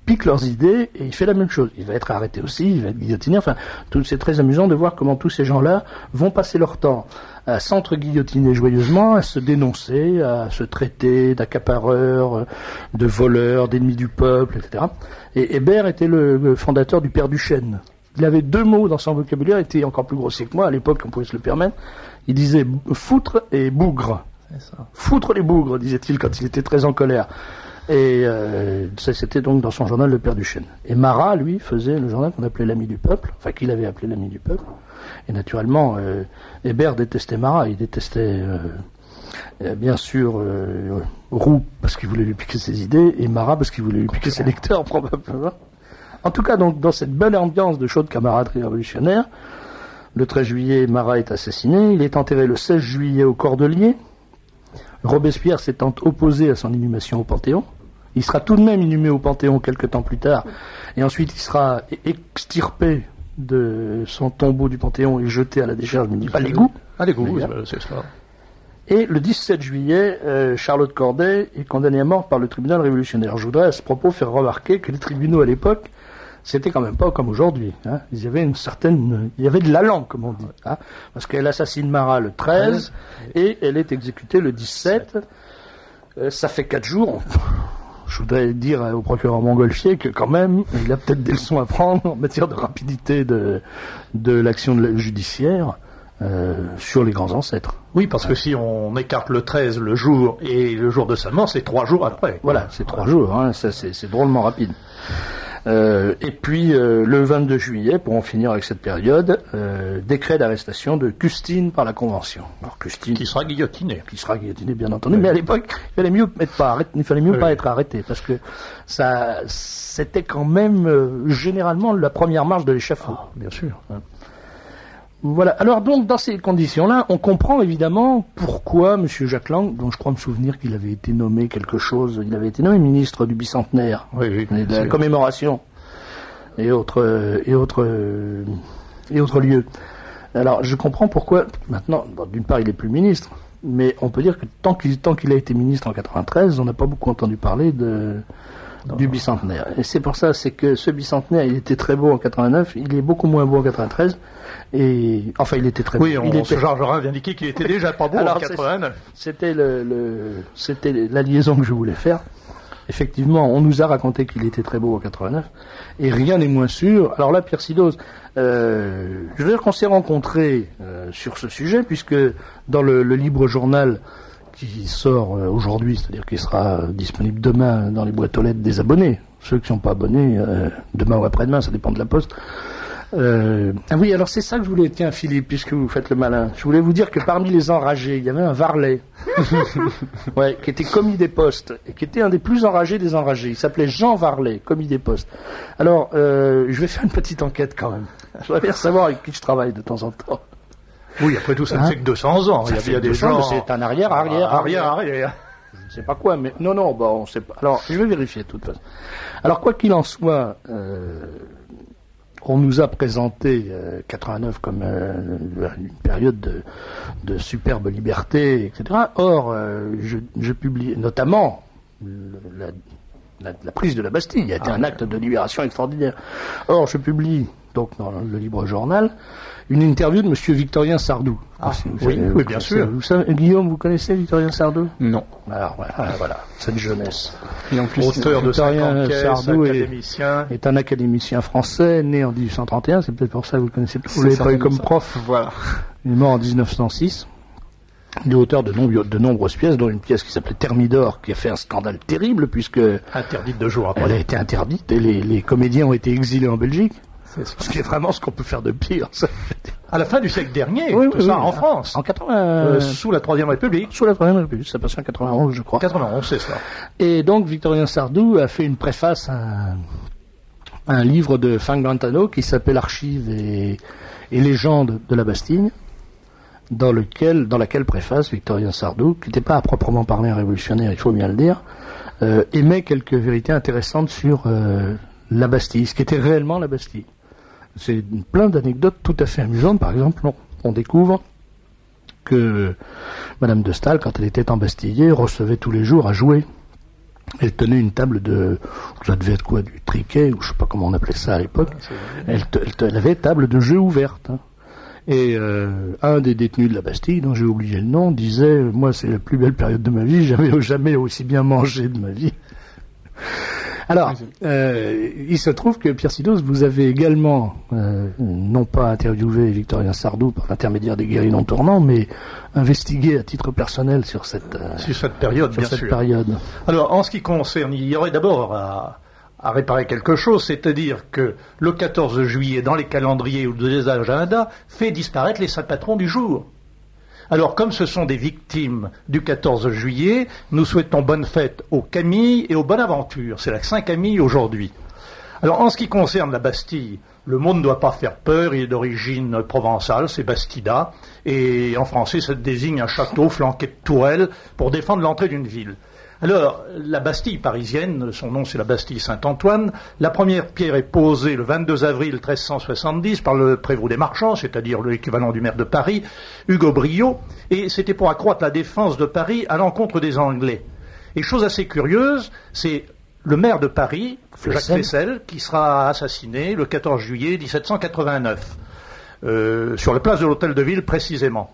pique leurs idées et il fait la même chose. Il va être arrêté aussi, il va être guillotiné. Enfin, tout, c'est très amusant de voir comment tous ces gens-là vont passer leur temps à s'entre-guillotiner joyeusement, à se dénoncer, à se traiter d'accapareurs, de voleurs, d'ennemis du peuple, et cetera. Et Hébert était le, le fondateur du Père Duchesne. Il avait deux mots dans son vocabulaire, il était encore plus grossier que moi, à l'époque on pouvait se le permettre. Il disait foutre et bougre. C'est ça. Foutre les bougres, disait-il quand il était très en colère. Et euh, ça, c'était donc dans son journal Le Père Duchesne. Et Marat, lui, faisait le journal qu'on appelait l'Ami du Peuple, enfin qu'il avait appelé l'Ami du Peuple. Et naturellement, euh, Hébert détestait Marat, il détestait euh, euh, bien sûr euh, Roux parce qu'il voulait lui piquer ses idées, et Marat parce qu'il voulait lui piquer ses lecteurs, probablement. En tout cas, donc, dans cette belle ambiance de chaude camaraderie révolutionnaire, le treize juillet, Marat est assassiné, il est enterré le seize juillet au Cordelier. Robespierre s'étant opposé à son inhumation au Panthéon. Il sera tout de même inhumé au Panthéon quelques temps plus tard, et ensuite il sera extirpé de son tombeau du Panthéon et jeté à la décharge municipale, à l'égout. À l'égout, oui, c'est ça. Et le dix-sept juillet, euh, Charlotte Corday est condamnée à mort par le tribunal révolutionnaire. Je voudrais à ce propos faire remarquer que les tribunaux à l'époque, c'était quand même pas comme aujourd'hui. Hein. Il y avait une certaine, il y avait de l'allant, comme on dit, hein, parce qu'elle assassine Marat le treize et elle est exécutée le dix-sept. Euh, ça fait quatre jours. Je voudrais dire au procureur Montgolfier que quand même, il a peut-être des leçons à prendre en matière de rapidité de, de l'action judiciaire euh, sur les grands ancêtres. Oui, parce que si on écarte le treize, le jour, et le jour de sa mort, c'est trois jours après. Voilà, c'est trois jours, hein, ça, c'est, c'est drôlement rapide. Euh, et puis euh, le vingt-deux juillet, pour en finir avec cette période, euh, décret d'arrestation de Custine par la Convention. Alors Custine qui sera guillotiné, qui sera guillotiné bien entendu, oui. Mais à l'époque il fallait mieux être pas arrêté, il fallait mieux oui. pas être arrêté parce que ça, c'était quand même euh, généralement la première marche de l'échafaud. Ah, bien sûr. Hein. Voilà. Alors donc dans ces conditions-là, on comprend évidemment pourquoi M. Jacques Lang, dont je crois me souvenir qu'il avait été nommé quelque chose, il avait été nommé ministre du bicentenaire, oui, oui, et de la commémoration et autres et autres et autres lieux. Alors je comprends pourquoi maintenant. Bon, d'une part, il est plus ministre, mais on peut dire que tant qu'il tant qu'il a été ministre en quatre-vingt-treize, on n'a pas beaucoup entendu parler de Non, du bicentenaire. Et c'est pour ça, c'est que ce bicentenaire, il était très beau en quatre-vingt-neuf, il est beaucoup moins beau en quatre-vingt-treize, et enfin, il était très oui, beau. Oui, on était... se chargera d'indiquer qu'il était déjà pas beau Alors, en quatre-vingt-neuf. C'était le, le, c'était la liaison que je voulais faire. Effectivement, on nous a raconté qu'il était très beau en quatre-vingt-neuf, et rien n'est moins sûr. Alors là, Pierre Sidoz, euh, je veux dire qu'on s'est rencontrés euh, sur ce sujet, puisque dans le, le libre journal qui sort euh, aujourd'hui, c'est-à-dire qui sera euh, disponible demain dans les boîtes aux lettres des abonnés. Ceux qui ne sont pas abonnés, euh, demain ou après-demain, ça dépend de la poste. Euh, ah oui, alors c'est ça que je voulais... Tiens, Philippe, puisque vous faites le malin, je voulais vous dire que parmi les enragés, il y avait un Varlet, ouais, qui était commis des postes, et qui était un des plus enragés des enragés. Il s'appelait Jean Varlet, commis des postes. Alors, euh, je vais faire une petite enquête quand même. Je voudrais bien savoir avec qui je travaille de temps en temps. Oui, après tout, ça ne hein fait que deux cents ans. Ça il y a des gens... C'est un arrière, arrière, arrière, arrière. Je ne sais pas quoi, mais... Non, non, bah, on sait pas. Alors, je vais vérifier, de toute façon. Alors, quoi qu'il en soit, euh, on nous a présenté euh, quatre-vingt-neuf comme euh, une période de, de superbe liberté, et cetera. Or, euh, je, je publie, notamment, le, la, la, la prise de la Bastille a été ah, un acte de libération extraordinaire. Or, je publie, donc, dans le Libre Journal, une interview de M. Victorien Sardou. Ah, si vous oui, savez, oui, bien sûr. Vous savez, Guillaume, vous connaissez Victorien Sardou? Non. Alors, voilà, voilà, cette jeunesse. Et en plus, auteur de Victorien Sardou académicien. Est, est un académicien français, né en dix-huit cent trente et un, c'est peut-être pour ça que vous le connaissez. Vous l'avez pas eu comme prof. Voilà. Il est mort en dix-neuf cent six. Il est auteur de, nombre, de nombreuses pièces, dont une pièce qui s'appelait Thermidor, qui a fait un scandale terrible, puisque... Interdite de jour après. Elle a été interdite, et les, les comédiens ont été exilés en Belgique. Ce qui est vraiment ce qu'on peut faire de pire. Ça. À la fin du siècle dernier, oui, tout oui, ça oui, en France. En quatre-vingts... Euh, sous la Troisième République. Sous la Troisième République, ça passait en quatre-vingt-onze, je crois. quatre-vingt-onze, c'est ça. Et donc, Victorien Sardou a fait une préface à un, à un livre de Frank Brentano qui s'appelle Archives et, et légendes de la Bastille, dans, lequel, dans laquelle préface Victorien Sardou, qui n'était pas à proprement parler un révolutionnaire, il faut bien le dire, euh, émet quelques vérités intéressantes sur euh, la Bastille, ce qui était réellement la Bastille. C'est plein d'anecdotes tout à fait amusantes. Par exemple, on, on découvre que Madame de Staël, quand elle était embastillée, recevait tous les jours à jouer Elle tenait une table de, ça devait être quoi, du triquet, ou je sais pas comment on appelait ça à l'époque. Elle, te, elle, te, elle avait table de jeu ouverte. Hein. Et euh, un des détenus de la Bastille, dont j'ai oublié le nom, disait, moi c'est la plus belle période de ma vie, j'avais jamais aussi bien mangé de ma vie. Alors, euh, il se trouve que Pierre Sidos, vous avez également, euh, non pas interviewé Victorien Sardou par l'intermédiaire des Guerriers non tournants, mais investigué à titre personnel sur cette, euh, sur cette période, sur bien cette sûr. période. Alors, en ce qui concerne, il y aurait d'abord à, à réparer quelque chose, c'est-à-dire que le quatorze juillet, dans les calendriers ou les agendas, fait disparaître les saints patrons du jour. Alors, comme ce sont des victimes du quatorze juillet, nous souhaitons bonne fête aux Camille et aux Bonaventure. C'est la Saint-Camille aujourd'hui. Alors, en ce qui concerne la Bastille, le mot ne doit pas faire peur, il est d'origine provençale, c'est Bastida, et en français, ça désigne un château flanqué de tourelles pour défendre l'entrée d'une ville. Alors, la Bastille parisienne, son nom c'est la Bastille Saint-Antoine, la première pierre est posée le vingt-deux avril treize cent soixante-dix par le prévôt des marchands, c'est-à-dire l'équivalent du maire de Paris, Hugo Briot, et c'était pour accroître la défense de Paris à l'encontre des Anglais. Et chose assez curieuse, c'est le maire de Paris, Jacques Flessel, qui sera assassiné le quatorze juillet dix-sept cent quatre-vingt-neuf, euh, sur la place de l'Hôtel de Ville précisément.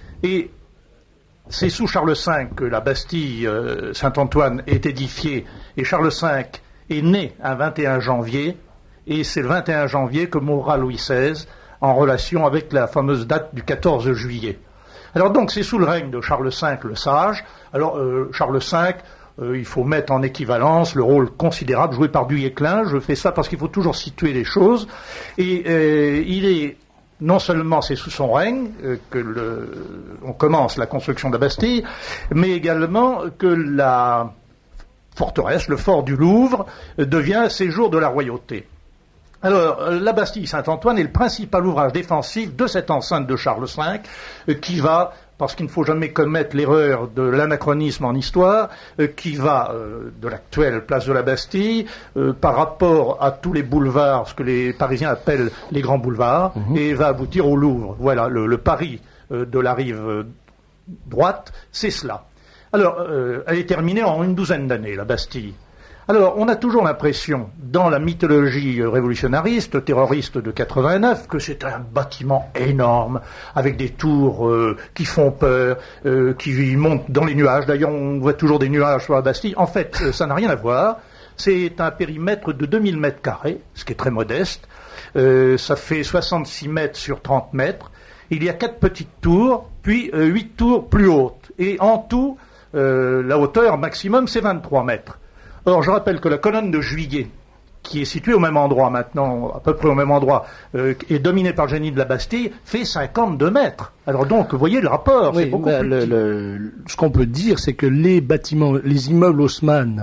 Et c'est sous Charles cinq que la Bastille euh, Saint-Antoine est édifiée, et Charles cinq est né un vingt et un janvier, et c'est le vingt et un janvier que mourra Louis seize, en relation avec la fameuse date du quatorze juillet. Alors donc c'est sous le règne de Charles cinq le Sage. Alors euh, Charles cinq, euh, il faut mettre en équivalence le rôle considérable joué par Duguay-Clin. Je fais ça parce qu'il faut toujours situer les choses, et euh, il est non seulement c'est sous son règne euh, que le, on commence la construction de la Bastille, mais également que la forteresse, le fort du Louvre, euh, devient séjour de la royauté. Alors, euh, la Bastille Saint-Antoine est le principal ouvrage défensif de cette enceinte de Charles cinq, euh, qui va, parce qu'il ne faut jamais commettre l'erreur de l'anachronisme en histoire, euh, qui va euh, de l'actuelle place de la Bastille euh, par rapport à tous les boulevards, ce que les Parisiens appellent les grands boulevards, mmh. et va aboutir au Louvre. Voilà, le, le Paris euh, de la rive euh, droite, c'est cela. Alors, euh, elle est terminée en une douzaine d'années, la Bastille. Alors, on a toujours l'impression, dans la mythologie révolutionnariste, terroriste de quatre-vingt-neuf, que c'est un bâtiment énorme, avec des tours euh, qui font peur, euh, qui montent dans les nuages. D'ailleurs, on voit toujours des nuages sur la Bastille. En fait, ça n'a rien à voir. C'est un périmètre de deux mille mètres carrés, ce qui est très modeste. Euh, ça fait soixante-six mètres sur trente mètres. Il y a quatre petites tours, puis euh, huit tours plus hautes. Et en tout, euh, la hauteur maximum, c'est vingt-trois mètres. Or, je rappelle que la colonne de Juillet, qui est située au même endroit maintenant, à peu près au même endroit, euh, et dominée par le génie de la Bastille, fait cinquante-deux mètres. Alors donc, vous voyez le rapport, oui, c'est beaucoup ben, plus le, petit. le, ce qu'on peut dire, c'est que les bâtiments, les immeubles haussmann,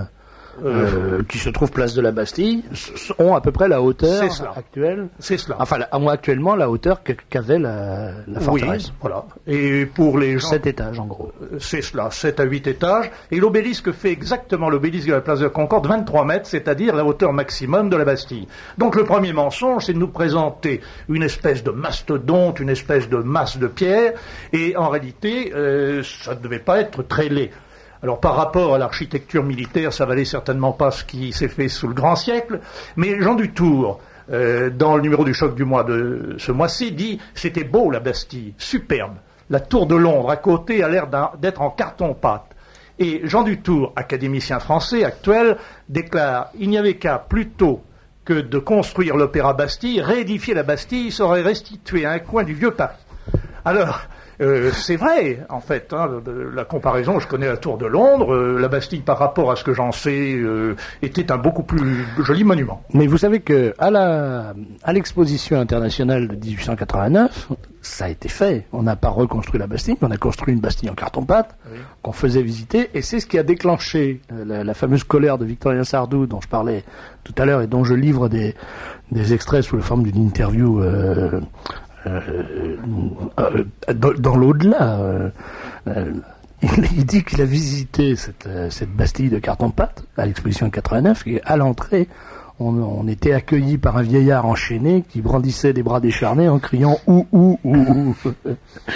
Euh, qui se trouve place de la Bastille, ont à peu près la hauteur actuelle. C'est cela. Enfin, ont actuellement la hauteur qu'avait la, la forteresse. Oui, voilà. Et pour les gens. Sept étages, en gros. C'est cela, sept à huit étages. Et l'obélisque fait exactement l'obélisque de la place de la Concorde, vingt-trois mètres, c'est-à-dire la hauteur maximum de la Bastille. Donc le premier mensonge, c'est de nous présenter une espèce de mastodonte, une espèce de masse de pierre, et en réalité, euh, ça ne devait pas être très laid. Alors par rapport à l'architecture militaire, ça valait certainement pas ce qui s'est fait sous le grand siècle, mais Jean Dutour, euh, dans le numéro du choc du mois de ce mois-ci, dit « C'était beau la Bastille, superbe. La tour de Londres à côté a l'air d'être en carton-pâte. » Et Jean Dutour, académicien français actuel, déclare « Il n'y avait qu'à plutôt que de construire l'Opéra Bastille, réédifier la Bastille, ça aurait restitué un coin du vieux Paris. » Alors, Euh, c'est vrai, en fait, hein, de, de, la comparaison, je connais la tour de Londres, euh, la Bastille par rapport à ce que j'en sais euh, était un beaucoup plus joli monument. Mais vous savez que à la à l'exposition internationale de dix-huit cent quatre-vingt-neuf, ça a été fait. On n'a pas reconstruit la Bastille, mais on a construit une Bastille en carton-pâte, oui, qu'on faisait visiter, et c'est ce qui a déclenché la, la fameuse colère de Victorien Sardou dont je parlais tout à l'heure et dont je livre des des extraits sous la forme d'une interview euh, Euh, euh, dans, dans l'au-delà. Euh, euh, il, il dit qu'il a visité cette, euh, cette Bastille de carton-pâte à l'exposition quatre-vingt-neuf, et à l'entrée, on, on était accueillis par un vieillard enchaîné qui brandissait des bras décharnés en criant « Ouh, ouh, ouh, ouh ».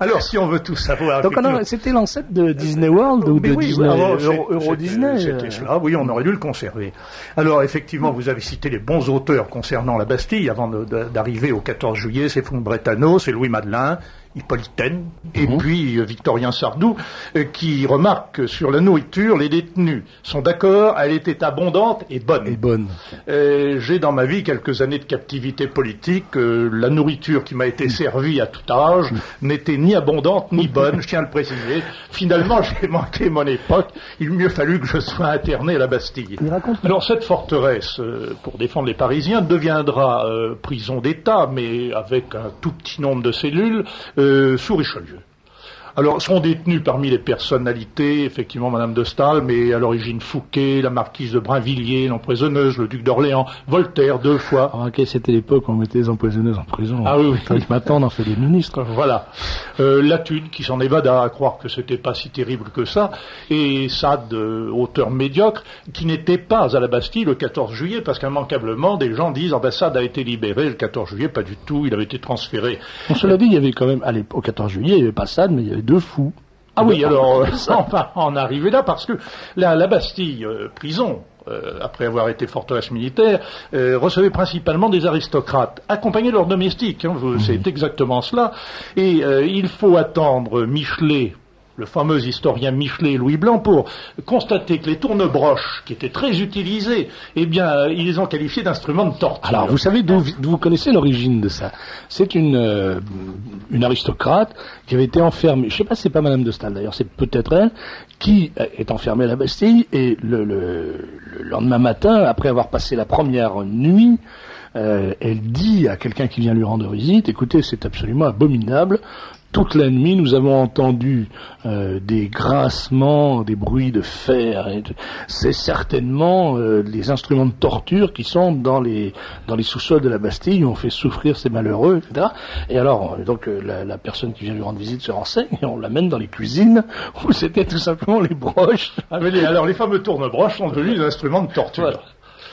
Alors, si on veut tout savoir... Donc, on a, c'était l'ancêtre de Disney World ou de oui, Disney, alors, Euro, Euro Disney C'était cela, oui, on aurait dû le conserver. Alors, effectivement, vous avez cité les bons auteurs concernant la Bastille, avant de, de, d'arriver au quatorze juillet, c'est Fontbretanos, c'est Louis Madelin, Hippolytaine, et mmh. puis euh, Victorien Sardou, euh, qui remarque que sur la nourriture, les détenus sont d'accord, elle était abondante et bonne. Et bonne. Euh, j'ai dans ma vie quelques années de captivité politique, euh, la nourriture qui m'a été servie à tout âge mmh. n'était ni abondante ni bonne, je tiens à le préciser. Finalement, j'ai manqué mon époque, il eût mieux fallu que je sois interné à la Bastille. Alors cette forteresse, euh, pour défendre les Parisiens, deviendra euh, prison d'État, mais avec un tout petit nombre de cellules, Euh, sous Richelieu. Alors, sont détenus parmi les personnalités, effectivement, Madame de Staël, mais à l'origine Fouquet, la marquise de Brinvilliers, l'empoisonneuse, le duc d'Orléans, Voltaire, deux fois. Ah, ok, c'était l'époque où on mettait les empoisonneuses en prison. Ah oui, oui. Maintenant, on en fait des ministres. Voilà. Euh, Latude, qui s'en évada à croire que c'était pas si terrible que ça, et Sade, euh, auteur médiocre, qui n'était pas à la Bastille le quatorze juillet, parce qu'immanquablement, des gens disent, ah ben Sade a été libéré le quatorze juillet, pas du tout, il avait été transféré. Bon, cela dit, il y avait quand même, allez, au quatorze juillet, il n'y avait pas Sade, mais il y avait deux fous. Ah oui, alors, ça, on va en arriver là, parce que la, la Bastille, euh, prison, euh, après avoir été forteresse militaire, euh, recevait principalement des aristocrates, accompagnés de leurs domestiques, hein, mmh. c'est exactement cela, et euh, il faut attendre Michelet, le fameux historien Michelet et Louis Blanc, pour constater que les tournebroches, qui étaient très utilisés, eh bien, ils les ont qualifiés d'instruments de torture. Alors, vous savez d'où, d'où vous connaissez l'origine de ça? C'est une, euh, une aristocrate qui avait été enfermée, je ne sais pas si c'est pas Madame de Staël d'ailleurs, c'est peut-être elle, qui est enfermée à la Bastille, et le, le, le lendemain matin, après avoir passé la première nuit, euh, elle dit à quelqu'un qui vient lui rendre visite, écoutez, c'est absolument abominable. Toute la nuit, nous avons entendu euh, des grincements, des bruits de fer. Et de... C'est certainement euh, les instruments de torture qui sont dans les dans les sous-sols de la Bastille où on fait souffrir ces malheureux, et cetera. Et alors, donc euh, la, la personne qui vient lui rendre visite se renseigne et on l'amène dans les cuisines où c'était tout simplement les broches. Ah, mais les, alors les fameux tournebroches sont devenus des instruments de torture. Voilà.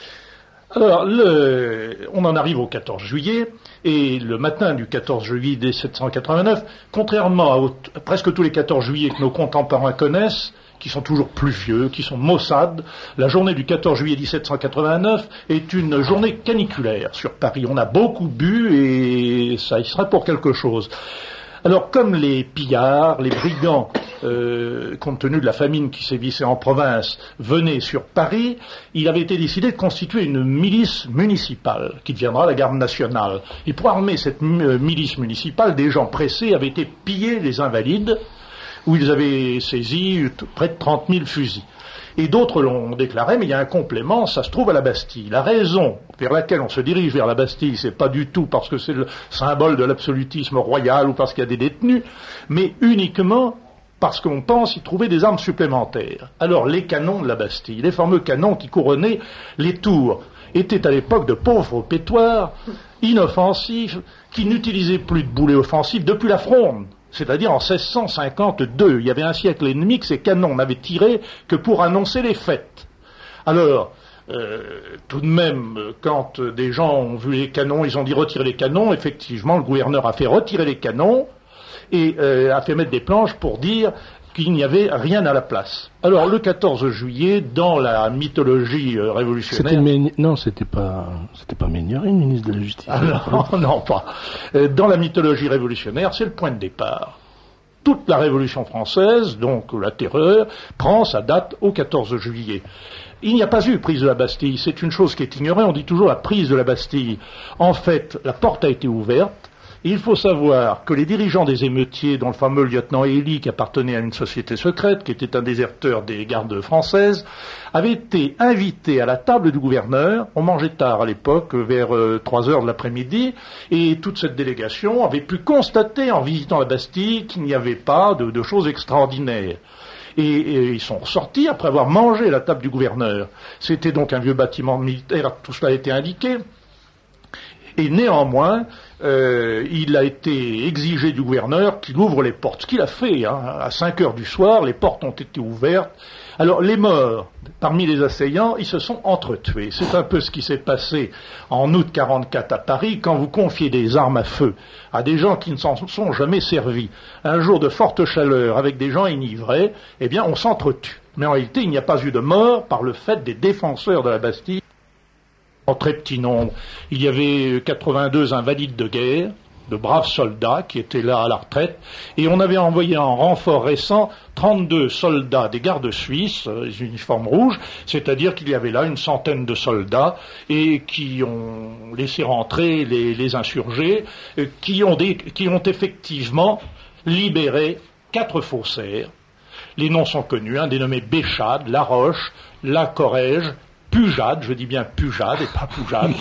Alors, le, on en arrive au quatorze juillet, et le matin du quatorze juillet mille sept cent quatre-vingt-neuf, contrairement à, au, à presque tous les quatorze juillet que nos contemporains connaissent, qui sont toujours plus vieux, qui sont maussades, la journée du quatorze juillet mille sept cent quatre-vingt-neuf est une journée caniculaire sur Paris. On a beaucoup bu et ça y sera pour quelque chose. Alors, comme les pillards, les brigands, euh, compte tenu de la famine qui sévissait en province, venaient sur Paris, il avait été décidé de constituer une milice municipale, qui deviendra la garde nationale. Et pour armer cette milice municipale, des gens pressés avaient été pillés les Invalides, où ils avaient saisi près de trente mille fusils. Et d'autres l'ont déclaré, mais il y a un complément, ça se trouve à la Bastille. La raison vers laquelle on se dirige vers la Bastille, c'est pas du tout parce que c'est le symbole de l'absolutisme royal ou parce qu'il y a des détenus, mais uniquement parce qu'on pense y trouver des armes supplémentaires. Alors, les canons de la Bastille, les fameux canons qui couronnaient les tours, étaient à l'époque de pauvres pétoires, inoffensifs, qui n'utilisaient plus de boulets offensifs depuis la Fronde. C'est-à-dire en seize cent cinquante-deux, il y avait un siècle et demi que ces canons n'avaient tiré que pour annoncer les fêtes. Alors, euh, tout de même, quand des gens ont vu les canons, ils ont dit retirer les canons, effectivement, le gouverneur a fait retirer les canons et euh, a fait mettre des planches pour dire qu'il n'y avait rien à la place. Alors, le quatorze juillet, dans la mythologie euh, révolutionnaire... C'était Méni... Non, c'était pas, c'était pas Méniorine, ministre de la Justice. Ah non, non, pas. Euh, dans la mythologie révolutionnaire, c'est le point de départ. Toute la Révolution française, donc la terreur, prend sa date au quatorze juillet. Il n'y a pas eu prise de la Bastille, c'est une chose qui est ignorée, on dit toujours la prise de la Bastille. En fait, la porte a été ouverte. Il faut savoir que les dirigeants des émeutiers, dont le fameux lieutenant Élie, qui appartenait à une société secrète, qui était un déserteur des gardes françaises, avaient été invités à la table du gouverneur. On mangeait tard à l'époque, vers euh, trois heures de l'après-midi, et toute cette délégation avait pu constater, en visitant la Bastille, qu'il n'y avait pas de, de choses extraordinaires. Et, et ils sont ressortis après avoir mangé à la table du gouverneur. C'était donc un vieux bâtiment militaire, tout cela a été indiqué. Et néanmoins, euh, il a été exigé du gouverneur qu'il ouvre les portes. Ce qu'il a fait, hein, à cinq heures du soir, les portes ont été ouvertes Alors, les morts, parmi les assaillants, ils se sont entretués. C'est un peu ce qui s'est passé en août quarante-quatre à Paris, quand vous confiez des armes à feu à des gens qui ne s'en sont jamais servis. Un jour de forte chaleur, avec des gens enivrés, eh bien, on s'entretue. Mais en réalité, il n'y a pas eu de mort par le fait des défenseurs de la Bastille. En très petit nombre, il y avait quatre-vingt-deux invalides de guerre, de braves soldats qui étaient là à la retraite, et on avait envoyé en renfort récent trente-deux soldats des gardes suisses, les uniformes rouges, c'est-à-dire qu'il y avait là une centaine de soldats, et qui ont laissé rentrer les, les insurgés, qui ont, des, qui ont effectivement libéré quatre faussaires. Les noms sont connus, un dénommé Béchade, Laroche, La Corrège, Pujade, je dis bien Pujade et pas Poujade.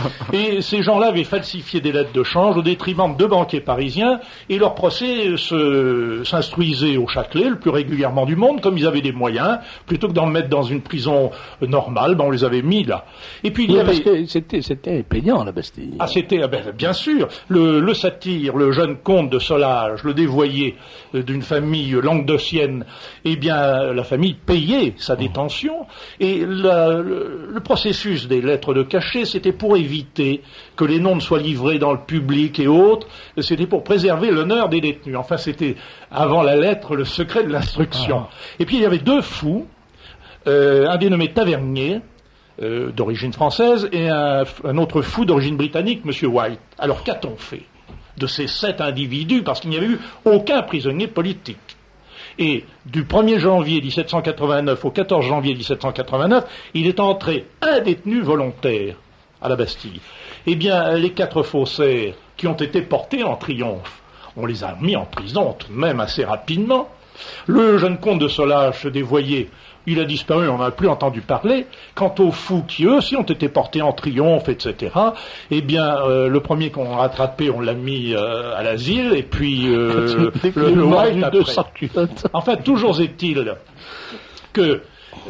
Et ces gens-là avaient falsifié des lettres de change au détriment de deux banquiers parisiens, et leur procès se, s'instruisait au Châtelet, le plus régulièrement du monde, comme ils avaient des moyens, plutôt que d'en mettre dans une prison normale, ben on les avait mis là. Et puis il y oui, avait... parce que c'était, c'était payant, la Bastille. Ah, c'était, ah ben, bien sûr, le, le satyre, le jeune comte de Solage, le dévoyé euh, d'une famille languedocienne, eh bien, la famille payait sa détention, et la, le, le processus des lettres de cachet, c'était pour éviter que les noms ne soient livrés dans le public et autres, c'était pour préserver l'honneur des détenus. Enfin, c'était, avant la lettre, le secret de l'instruction. Ah. Et puis, il y avait deux fous, euh, un dénommé Tavernier, euh, d'origine française, et un, un autre fou d'origine britannique, M. White. Alors, qu'a-t-on fait de ces sept individus, parce qu'il n'y avait eu aucun prisonnier politique? Et du premier janvier dix-sept cent quatre-vingt-neuf au quatorze janvier dix-sept cent quatre-vingt-neuf, il est entré un détenu volontaire à la Bastille. Eh bien, les quatre faussaires qui ont été portés en triomphe, on les a mis en prison tout de même assez rapidement. Le jeune comte de Solage se dévoyait, il a disparu, on n'a plus entendu parler. Quant aux fous qui, eux aussi, ont été portés en triomphe, et cetera, eh bien, euh, le premier qu'on a rattrapé, on l'a mis euh, à l'asile, et puis euh, le, le White après. Enfin, toujours est-il que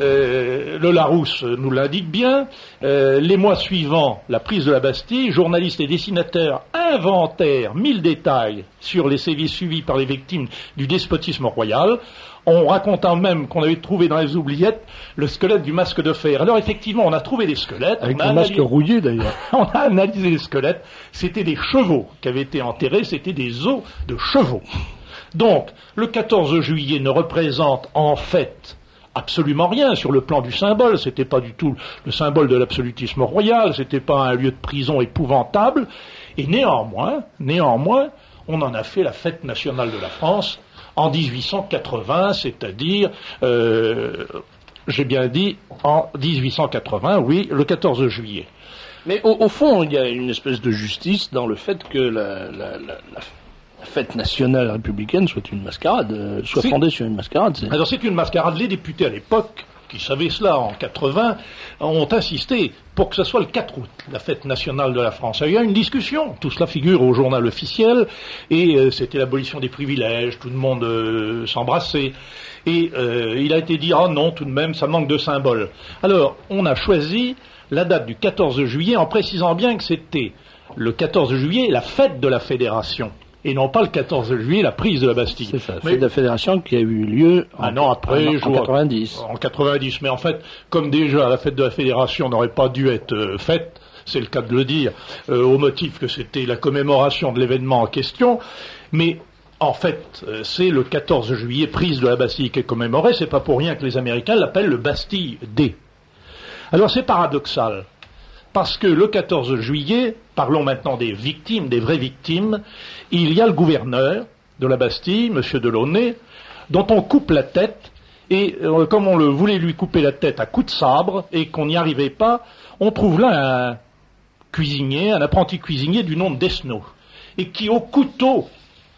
euh, le Larousse nous l'indique bien, euh, les mois suivants la prise de la Bastille, journalistes et dessinateurs inventèrent mille détails sur les sévices suivis par les victimes du despotisme royal, en racontant même qu'on avait trouvé dans les oubliettes le squelette du masque de fer. Alors effectivement, on a trouvé des squelettes. Avec le masque rouillé d'ailleurs. On a analysé les squelettes. C'était des chevaux qui avaient été enterrés, c'était des os de chevaux. Donc, le quatorze juillet ne représente en fait absolument rien sur le plan du symbole. C'était pas du tout le symbole de l'absolutisme royal, c'était pas un lieu de prison épouvantable. Et néanmoins, néanmoins, on en a fait la fête nationale de la France en dix-huit cent quatre-vingts, c'est-à-dire, euh, j'ai bien dit, en dix-huit cent quatre-vingts, oui, le quatorze juillet. Mais au, au fond, il y a une espèce de justice dans le fait que la, la, la, la fête nationale républicaine soit une mascarade, euh, soit c'est... fondée sur une mascarade. C'est... Alors c'est une mascarade. Les députés à l'époque, qui savaient cela en quatre-vingts, ont insisté pour que ce soit le quatre août, la fête nationale de la France. Il y a eu une discussion, tout cela figure au journal officiel, et euh, c'était l'abolition des privilèges, tout le monde euh, s'embrassait, et euh, il a été dit, ah non, tout de même, ça manque de symbole. Alors, on a choisi la date du quatorze juillet en précisant bien que c'était le quatorze juillet, la fête de la Fédération, et non pas le quatorze juillet, la prise de la Bastille. C'est ça, la fête de la Fédération qui a eu lieu en, un an après, en, en quatre-vingt-dix. En quatre-vingt-dix, mais en fait, comme déjà la fête de la Fédération n'aurait pas dû être euh, faite, c'est le cas de le dire, euh, au motif que c'était la commémoration de l'événement en question, mais en fait, euh, c'est le quatorze juillet, prise de la Bastille qui est commémorée, c'est pas pour rien que les Américains l'appellent le Bastille Day. Alors c'est paradoxal, parce que le quatorze juillet, parlons maintenant des victimes, des vraies victimes, il y a le gouverneur de la Bastille, M. Delaunay, dont on coupe la tête, et euh, comme on le voulait lui couper la tête à coups de sabre, et qu'on n'y arrivait pas, on trouve là un cuisinier, un apprenti cuisinier du nom de Desnos, et qui au couteau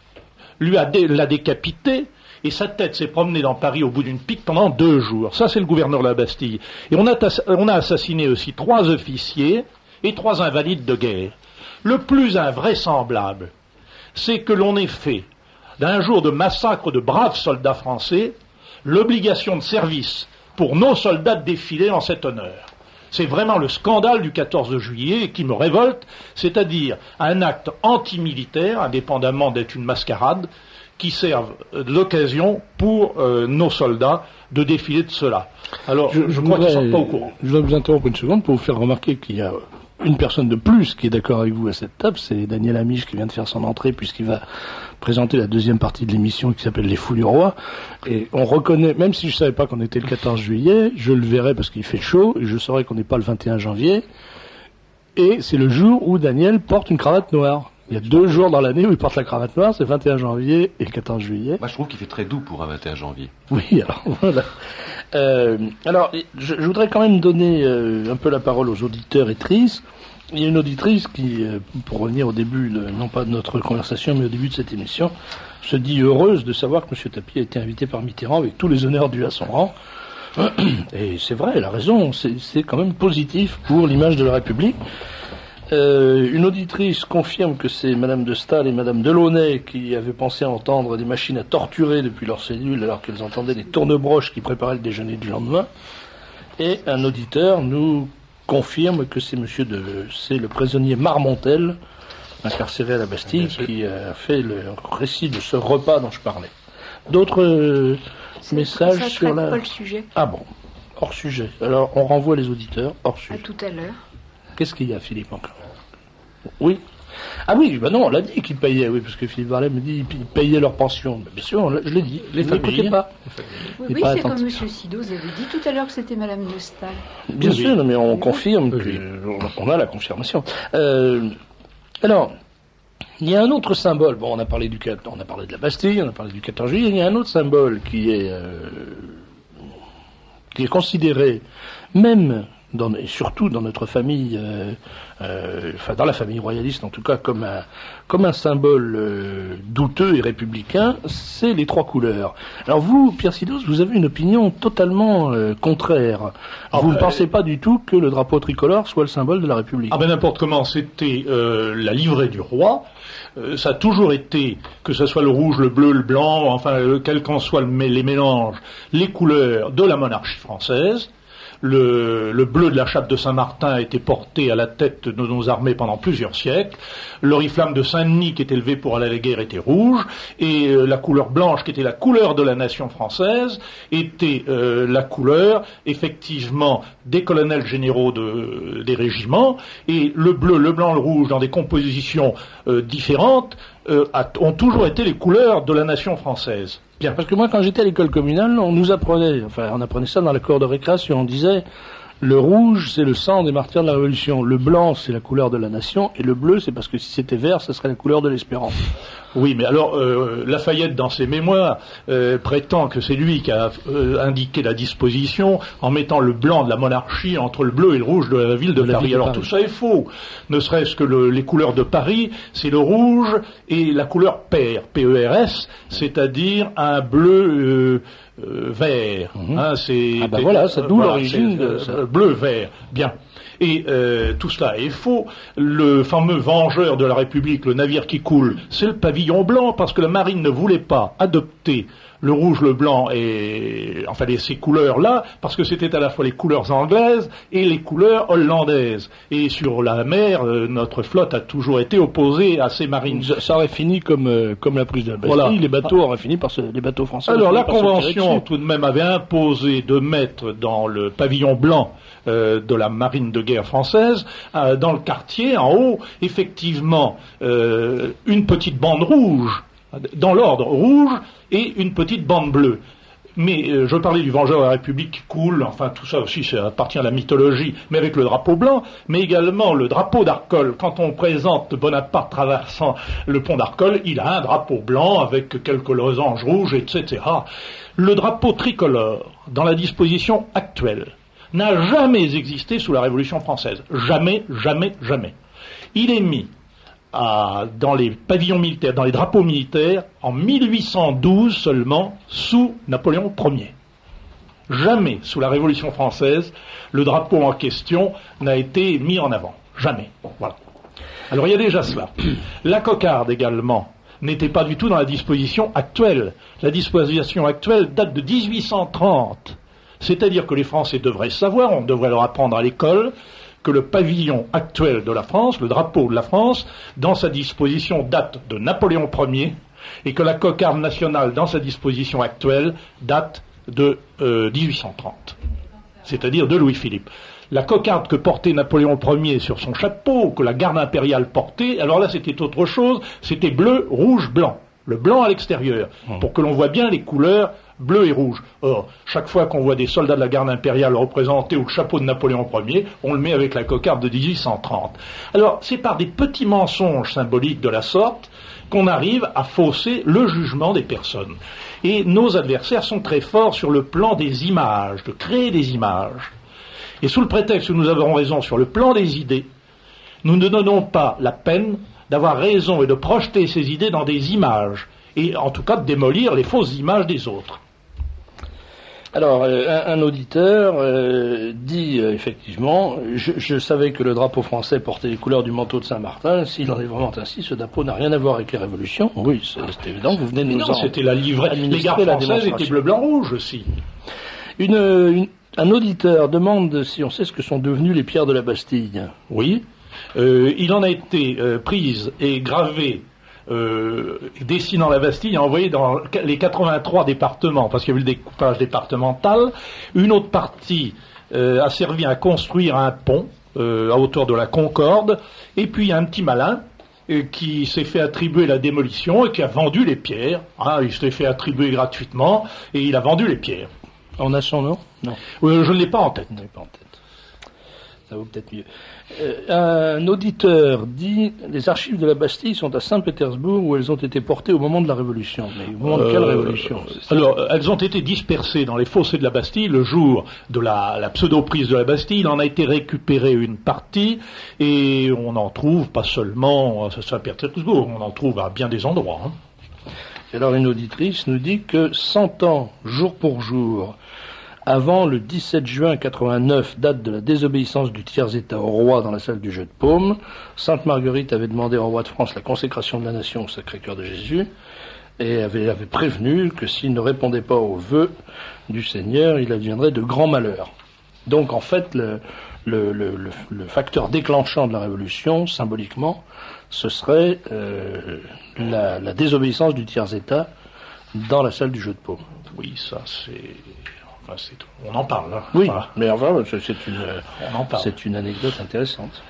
lui a dé- l'a décapité, et sa tête s'est promenée dans Paris au bout d'une pique pendant deux jours. Ça, c'est le gouverneur de la Bastille. Et on a, tass- on a assassiné aussi trois officiers et trois invalides de guerre. Le plus invraisemblable, c'est que l'on ait fait d'un jour de massacre de braves soldats français l'obligation de service pour nos soldats de défiler en cet honneur. C'est vraiment le scandale du quatorze juillet qui me révolte, c'est-à-dire un acte antimilitaire, indépendamment d'être une mascarade, qui servent de l'occasion pour euh, nos soldats de défiler de cela. Alors, je, je, je crois voudrais, qu'ils ne sont pas au courant. Je dois vous interrompre une seconde pour vous faire remarquer qu'il y a une personne de plus qui est d'accord avec vous à cette table, c'est Daniel Amiche qui vient de faire son entrée puisqu'il va présenter la deuxième partie de l'émission qui s'appelle Les Fous du Roi. Et on reconnaît, même si je savais pas qu'on était le quatorze juillet, je le verrai parce qu'il fait chaud, et je saurai qu'on n'est pas le vingt et un janvier. Et c'est le jour où Daniel porte une cravate noire. Il y a deux jours dans l'année où il porte la cravate noire, c'est le vingt et un janvier et le quatorze juillet. Moi, je trouve qu'il fait très doux pour un vingt et un janvier. Oui, alors voilà. Euh, alors, je, je voudrais quand même donner euh, un peu la parole aux auditeurs et auditrices. Il y a une auditrice qui, euh, pour revenir au début, de, non pas de notre conversation, mais au début de cette émission, se dit heureuse de savoir que M. Tapie a été invité par Mitterrand avec tous les honneurs dus à son rang. Et c'est vrai, elle a raison, c'est, c'est quand même positif pour l'image de la République. Euh, une auditrice confirme que c'est Madame de Staël et Madame Delaunay qui avaient pensé entendre des machines à torturer depuis leur cellule alors qu'elles entendaient des tournebroches qui préparaient le déjeuner du lendemain. Et un auditeur nous confirme que c'est Monsieur de, c'est le prisonnier Marmontel, incarcéré à la Bastille, qui a fait le récit de ce repas dont je parlais. D'autres euh, messages ça, sur la... pas le sujet. Ah bon, hors sujet. Alors on renvoie les auditeurs hors sujet. À tout à l'heure. Qu'est-ce qu'il y a, Philippe, encore? Oui. Ah oui, ben non, on l'a dit qu'ils payaient, oui, parce que Philippe Varlet me dit qu'ils payaient leur pension. Mais bien sûr, je l'ai dit, les Vous familles. n'écoutez pas. Oui, oui c'est comme M. Sidos avait dit tout à l'heure que c'était Madame de Staël. Bien oui, sûr, oui. mais on oui. confirme oui. qu'on a la confirmation. Euh, alors, il y a un autre symbole. Bon, on a parlé du on a parlé de la Bastille, on a parlé du quatorze juillet. Il y a un autre symbole qui est euh, qui est considéré même dans, et surtout dans notre famille, euh, euh, enfin dans la famille royaliste en tout cas, comme un, comme un symbole euh, douteux et républicain, c'est les trois couleurs. Alors vous, Pierre Sidos, vous avez une opinion totalement euh, contraire. Ah vous ben, ne pensez pas du tout que le drapeau tricolore soit le symbole de la République? Ah ben n'importe comment, c'était euh, la livrée du roi. Euh, ça a toujours été, que ce soit le rouge, le bleu, le blanc, enfin euh, quels qu'en soient le, les mélanges, les couleurs de la monarchie française. Le, le bleu de la chape de Saint-Martin a été porté à la tête de nos armées pendant plusieurs siècles. L'oriflamme de Saint-Denis qui était levé pour aller à la guerre était rouge. Et euh, la couleur blanche qui était la couleur de la nation française était euh, la couleur, effectivement, des colonels généraux de, des régiments. Et le bleu, le blanc, le rouge, dans des compositions euh, différentes, euh, a, ont toujours été les couleurs de la nation française. Bien, parce que moi, quand j'étais à l'école communale, on nous apprenait, enfin, on apprenait ça dans la cour de récréation. On disait, le rouge, c'est le sang des martyrs de la Révolution. Le blanc, c'est la couleur de la nation. Et le bleu, c'est parce que si c'était vert, ça serait la couleur de l'espérance. Oui, mais alors, euh, Lafayette, dans ses mémoires, euh, prétend que c'est lui qui a euh, indiqué la disposition en mettant le blanc de la monarchie entre le bleu et le rouge de la ville de, de Paris. Ville de alors Paris. Tout ça est faux. Ne serait-ce que le, les couleurs de Paris, c'est le rouge et la couleur pair, P E R S, c'est-à-dire un bleu... Euh, Euh, vert, mmh. hein, c'est... Ah ben voilà, c'est d'où voilà, l'origine de ça. Euh, bleu-vert, bien. Et euh, tout cela est faux. Le fameux vengeur de la République, le navire qui coule, c'est le pavillon blanc, parce que la marine ne voulait pas adopter le rouge, le blanc et enfin les, ces couleurs-là, parce que c'était à la fois les couleurs anglaises et les couleurs hollandaises. Et sur la mer, euh, notre flotte a toujours été opposée à ces marines. Ça, ça aurait fini comme euh, comme la prise de la Bastille. Voilà. Les bateaux auraient fini par se, les bateaux français. Alors la Convention tout de même avait imposé de mettre dans le pavillon blanc euh, de la marine de guerre française, euh, dans le quartier en haut, effectivement euh, une petite bande rouge. Dans l'ordre rouge et une petite bande bleue. Mais euh, je parlais du vengeur de la République qui coule, enfin tout ça aussi ça appartient à la mythologie, mais avec le drapeau blanc, mais également le drapeau d'Arcole. Quand on présente Bonaparte traversant le pont d'Arcole, il a un drapeau blanc avec quelques losanges rouges, et cetera. Le drapeau tricolore, dans la disposition actuelle, n'a jamais existé sous la Révolution française. Jamais, jamais, jamais. Il est mis À, dans les pavillons militaires, dans les drapeaux militaires, en mille huit cent douze seulement, sous Napoléon Ier. Jamais, sous la Révolution française, le drapeau en question n'a été mis en avant. Jamais. Voilà. Alors il y a déjà cela. La cocarde également n'était pas du tout dans la disposition actuelle. La disposition actuelle date de dix-huit cent trente. C'est-à-dire que les Français devraient savoir, on devrait leur apprendre à l'école, que le pavillon actuel de la France, le drapeau de la France, dans sa disposition date de Napoléon Ier, et que la cocarde nationale dans sa disposition actuelle date de euh, dix-huit cent trente, c'est-à-dire de Louis-Philippe. La cocarde que portait Napoléon Ier sur son chapeau, que la garde impériale portait, alors là c'était autre chose, c'était bleu, rouge, blanc. Le blanc à l'extérieur, pour que l'on voit bien les couleurs bleu et rouge. Or, chaque fois qu'on voit des soldats de la garde impériale représentés ou le chapeau de Napoléon Ier, on le met avec la cocarde de dix-huit cent trente. Alors, c'est par des petits mensonges symboliques de la sorte qu'on arrive à fausser le jugement des personnes. Et nos adversaires sont très forts sur le plan des images, de créer des images. Et sous le prétexte que nous avons raison sur le plan des idées, nous ne donnons pas la peine d'avoir raison et de projeter ces idées dans des images, et en tout cas de démolir les fausses images des autres. Alors, euh, un, un auditeur euh, dit euh, effectivement, je, je savais que le drapeau français portait les couleurs du manteau de Saint-Martin, s'il en est vraiment ainsi, ce drapeau n'a rien à voir avec les révolutions. Oui, c'est, c'est évident, vous venez de Mais nous non, en c'était la livrée, les gardes françaises étaient bleu, blanc, rouge aussi. Une, une, un auditeur demande si on sait ce que sont devenues les pierres de la Bastille. Oui. Euh, il en a été euh, prise et gravé, euh, dessinant la Bastille et envoyé dans les quatre-vingt-trois départements, parce qu'il y a eu le découpage départemental. Une autre partie euh, a servi à construire un pont euh, à hauteur de la Concorde, et puis il y a un petit malin euh, qui s'est fait attribuer la démolition et qui a vendu les pierres. Hein, il s'est fait attribuer gratuitement et il a vendu les pierres. On a son nom ? Non. Euh, je ne l'ai pas en tête. Je ne l'ai pas en tête. Ça vaut peut-être mieux. Euh, un auditeur dit « Les archives de la Bastille sont à Saint-Pétersbourg où elles ont été portées au moment de la Révolution. » Mais au moment de quelle euh, Révolution ? Alors, elles ont été dispersées dans les fossés de la Bastille le jour de la, la pseudo-prise de la Bastille. Il en a été récupéré une partie et on en trouve pas seulement à Saint-Pétersbourg, on en trouve à bien des endroits. Hein. Et alors une auditrice nous dit que cent ans, jour pour jour, avant le dix-sept juin quatre-vingt-neuf, date de la désobéissance du tiers-État au roi dans la salle du jeu de paume, Sainte Marguerite avait demandé au roi de France la consécration de la nation au Sacré-Cœur de Jésus, et avait, avait prévenu que s'il ne répondait pas aux vœux du Seigneur, il adviendrait de grands malheurs. Donc en fait, le, le, le, le, le facteur déclenchant de la Révolution, symboliquement, ce serait euh, la, la désobéissance du tiers-État dans la salle du jeu de paume. Oui, ça c'est... Enfin, c'est... on en parle. Hein. Oui, voilà. Mais enfin, c'est, c'est, une, on en parle. C'est une anecdote intéressante.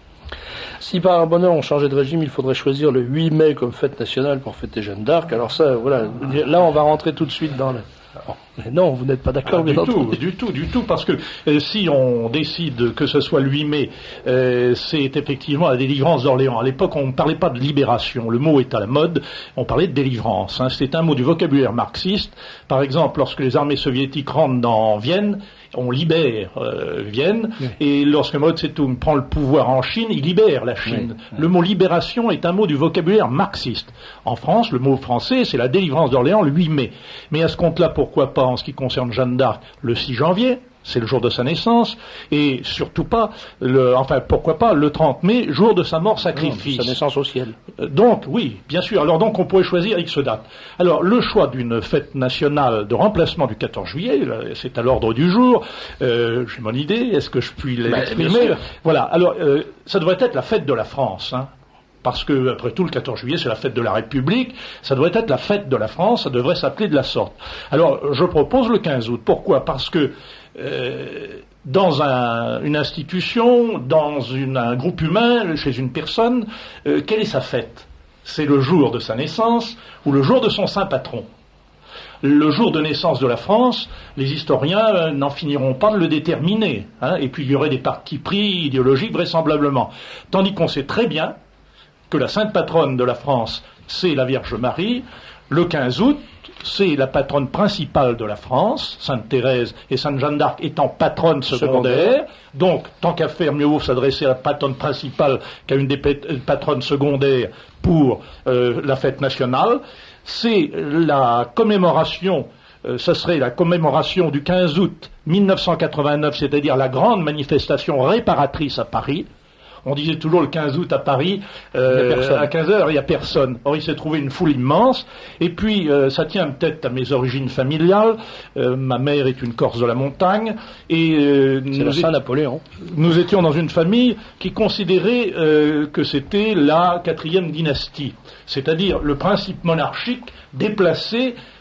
Si par bonheur on changeait de régime, il faudrait choisir le huit mai comme fête nationale pour fêter Jeanne d'Arc. Alors ça, voilà, là on va rentrer tout de suite dans le... Mais non, vous n'êtes pas d'accord, ah, bien du entendu. tout, du tout, du tout, parce que euh, si on décide que ce soit le huit mai, euh, c'est effectivement la délivrance d'Orléans. À l'époque, on ne parlait pas de libération, le mot est à la mode, on parlait de délivrance. Hein. C'est un mot du vocabulaire marxiste. Par exemple, lorsque les armées soviétiques rentrent dans Vienne, on libère euh, Vienne, oui. Et lorsque Mao Tse-tung prend le pouvoir en Chine, il libère la Chine. Oui. Le mot libération est un mot du vocabulaire marxiste. En France, le mot français, c'est la délivrance d'Orléans le huit mai. Mais à ce compte-là, pourquoi pas, en ce qui concerne Jeanne d'Arc, le six janvier, c'est le jour de sa naissance, et surtout pas, le, enfin pourquoi pas, le trente mai, jour de sa mort sacrifice. Non, sa naissance au ciel. Donc, oui, bien sûr, alors donc on pourrait choisir X date. Alors, le choix d'une fête nationale de remplacement du quatorze juillet, c'est à l'ordre du jour, euh, j'ai mon idée, est-ce que je puis l'exprimer ? Bah, voilà, alors, euh, ça devrait être la fête de la France, hein. Parce que, après tout, le quatorze juillet, c'est la fête de la République, ça devrait être la fête de la France, ça devrait s'appeler de la sorte. Alors, je propose le quinze août. Pourquoi ? Parce que euh, dans un, une institution, dans une, un groupe humain, chez une personne, euh, quelle est sa fête ? C'est le jour de sa naissance ou le jour de son saint patron. Le jour de naissance de la France, les historiens euh, n'en finiront pas de le déterminer, hein, et puis il y aurait des partis pris idéologiques vraisemblablement. Tandis qu'on sait très bien que la sainte patronne de la France, c'est la Vierge Marie. Le quinze août, c'est la patronne principale de la France, Sainte Thérèse et Sainte Jeanne d'Arc étant patronnes secondaires. Donc, tant qu'à faire, mieux vaut s'adresser à la patronne principale qu'à une des patronnes secondaires pour euh, la fête nationale. C'est la commémoration, euh, ce serait la commémoration du quinze août mille neuf cent quatre-vingt-neuf, c'est-à-dire la grande manifestation réparatrice à Paris. On disait toujours le quinze août à Paris, euh, à quinze heures, il n'y a personne. Or, il s'est trouvé une foule immense. Et puis, euh, ça tient peut-être à mes origines familiales. Euh, ma mère est une Corse de la montagne. Et euh, c'est le Saint-Napoléon. Nous étions dans une famille qui considérait euh, que c'était la quatrième dynastie. C'est-à-dire le principe monarchique déplacé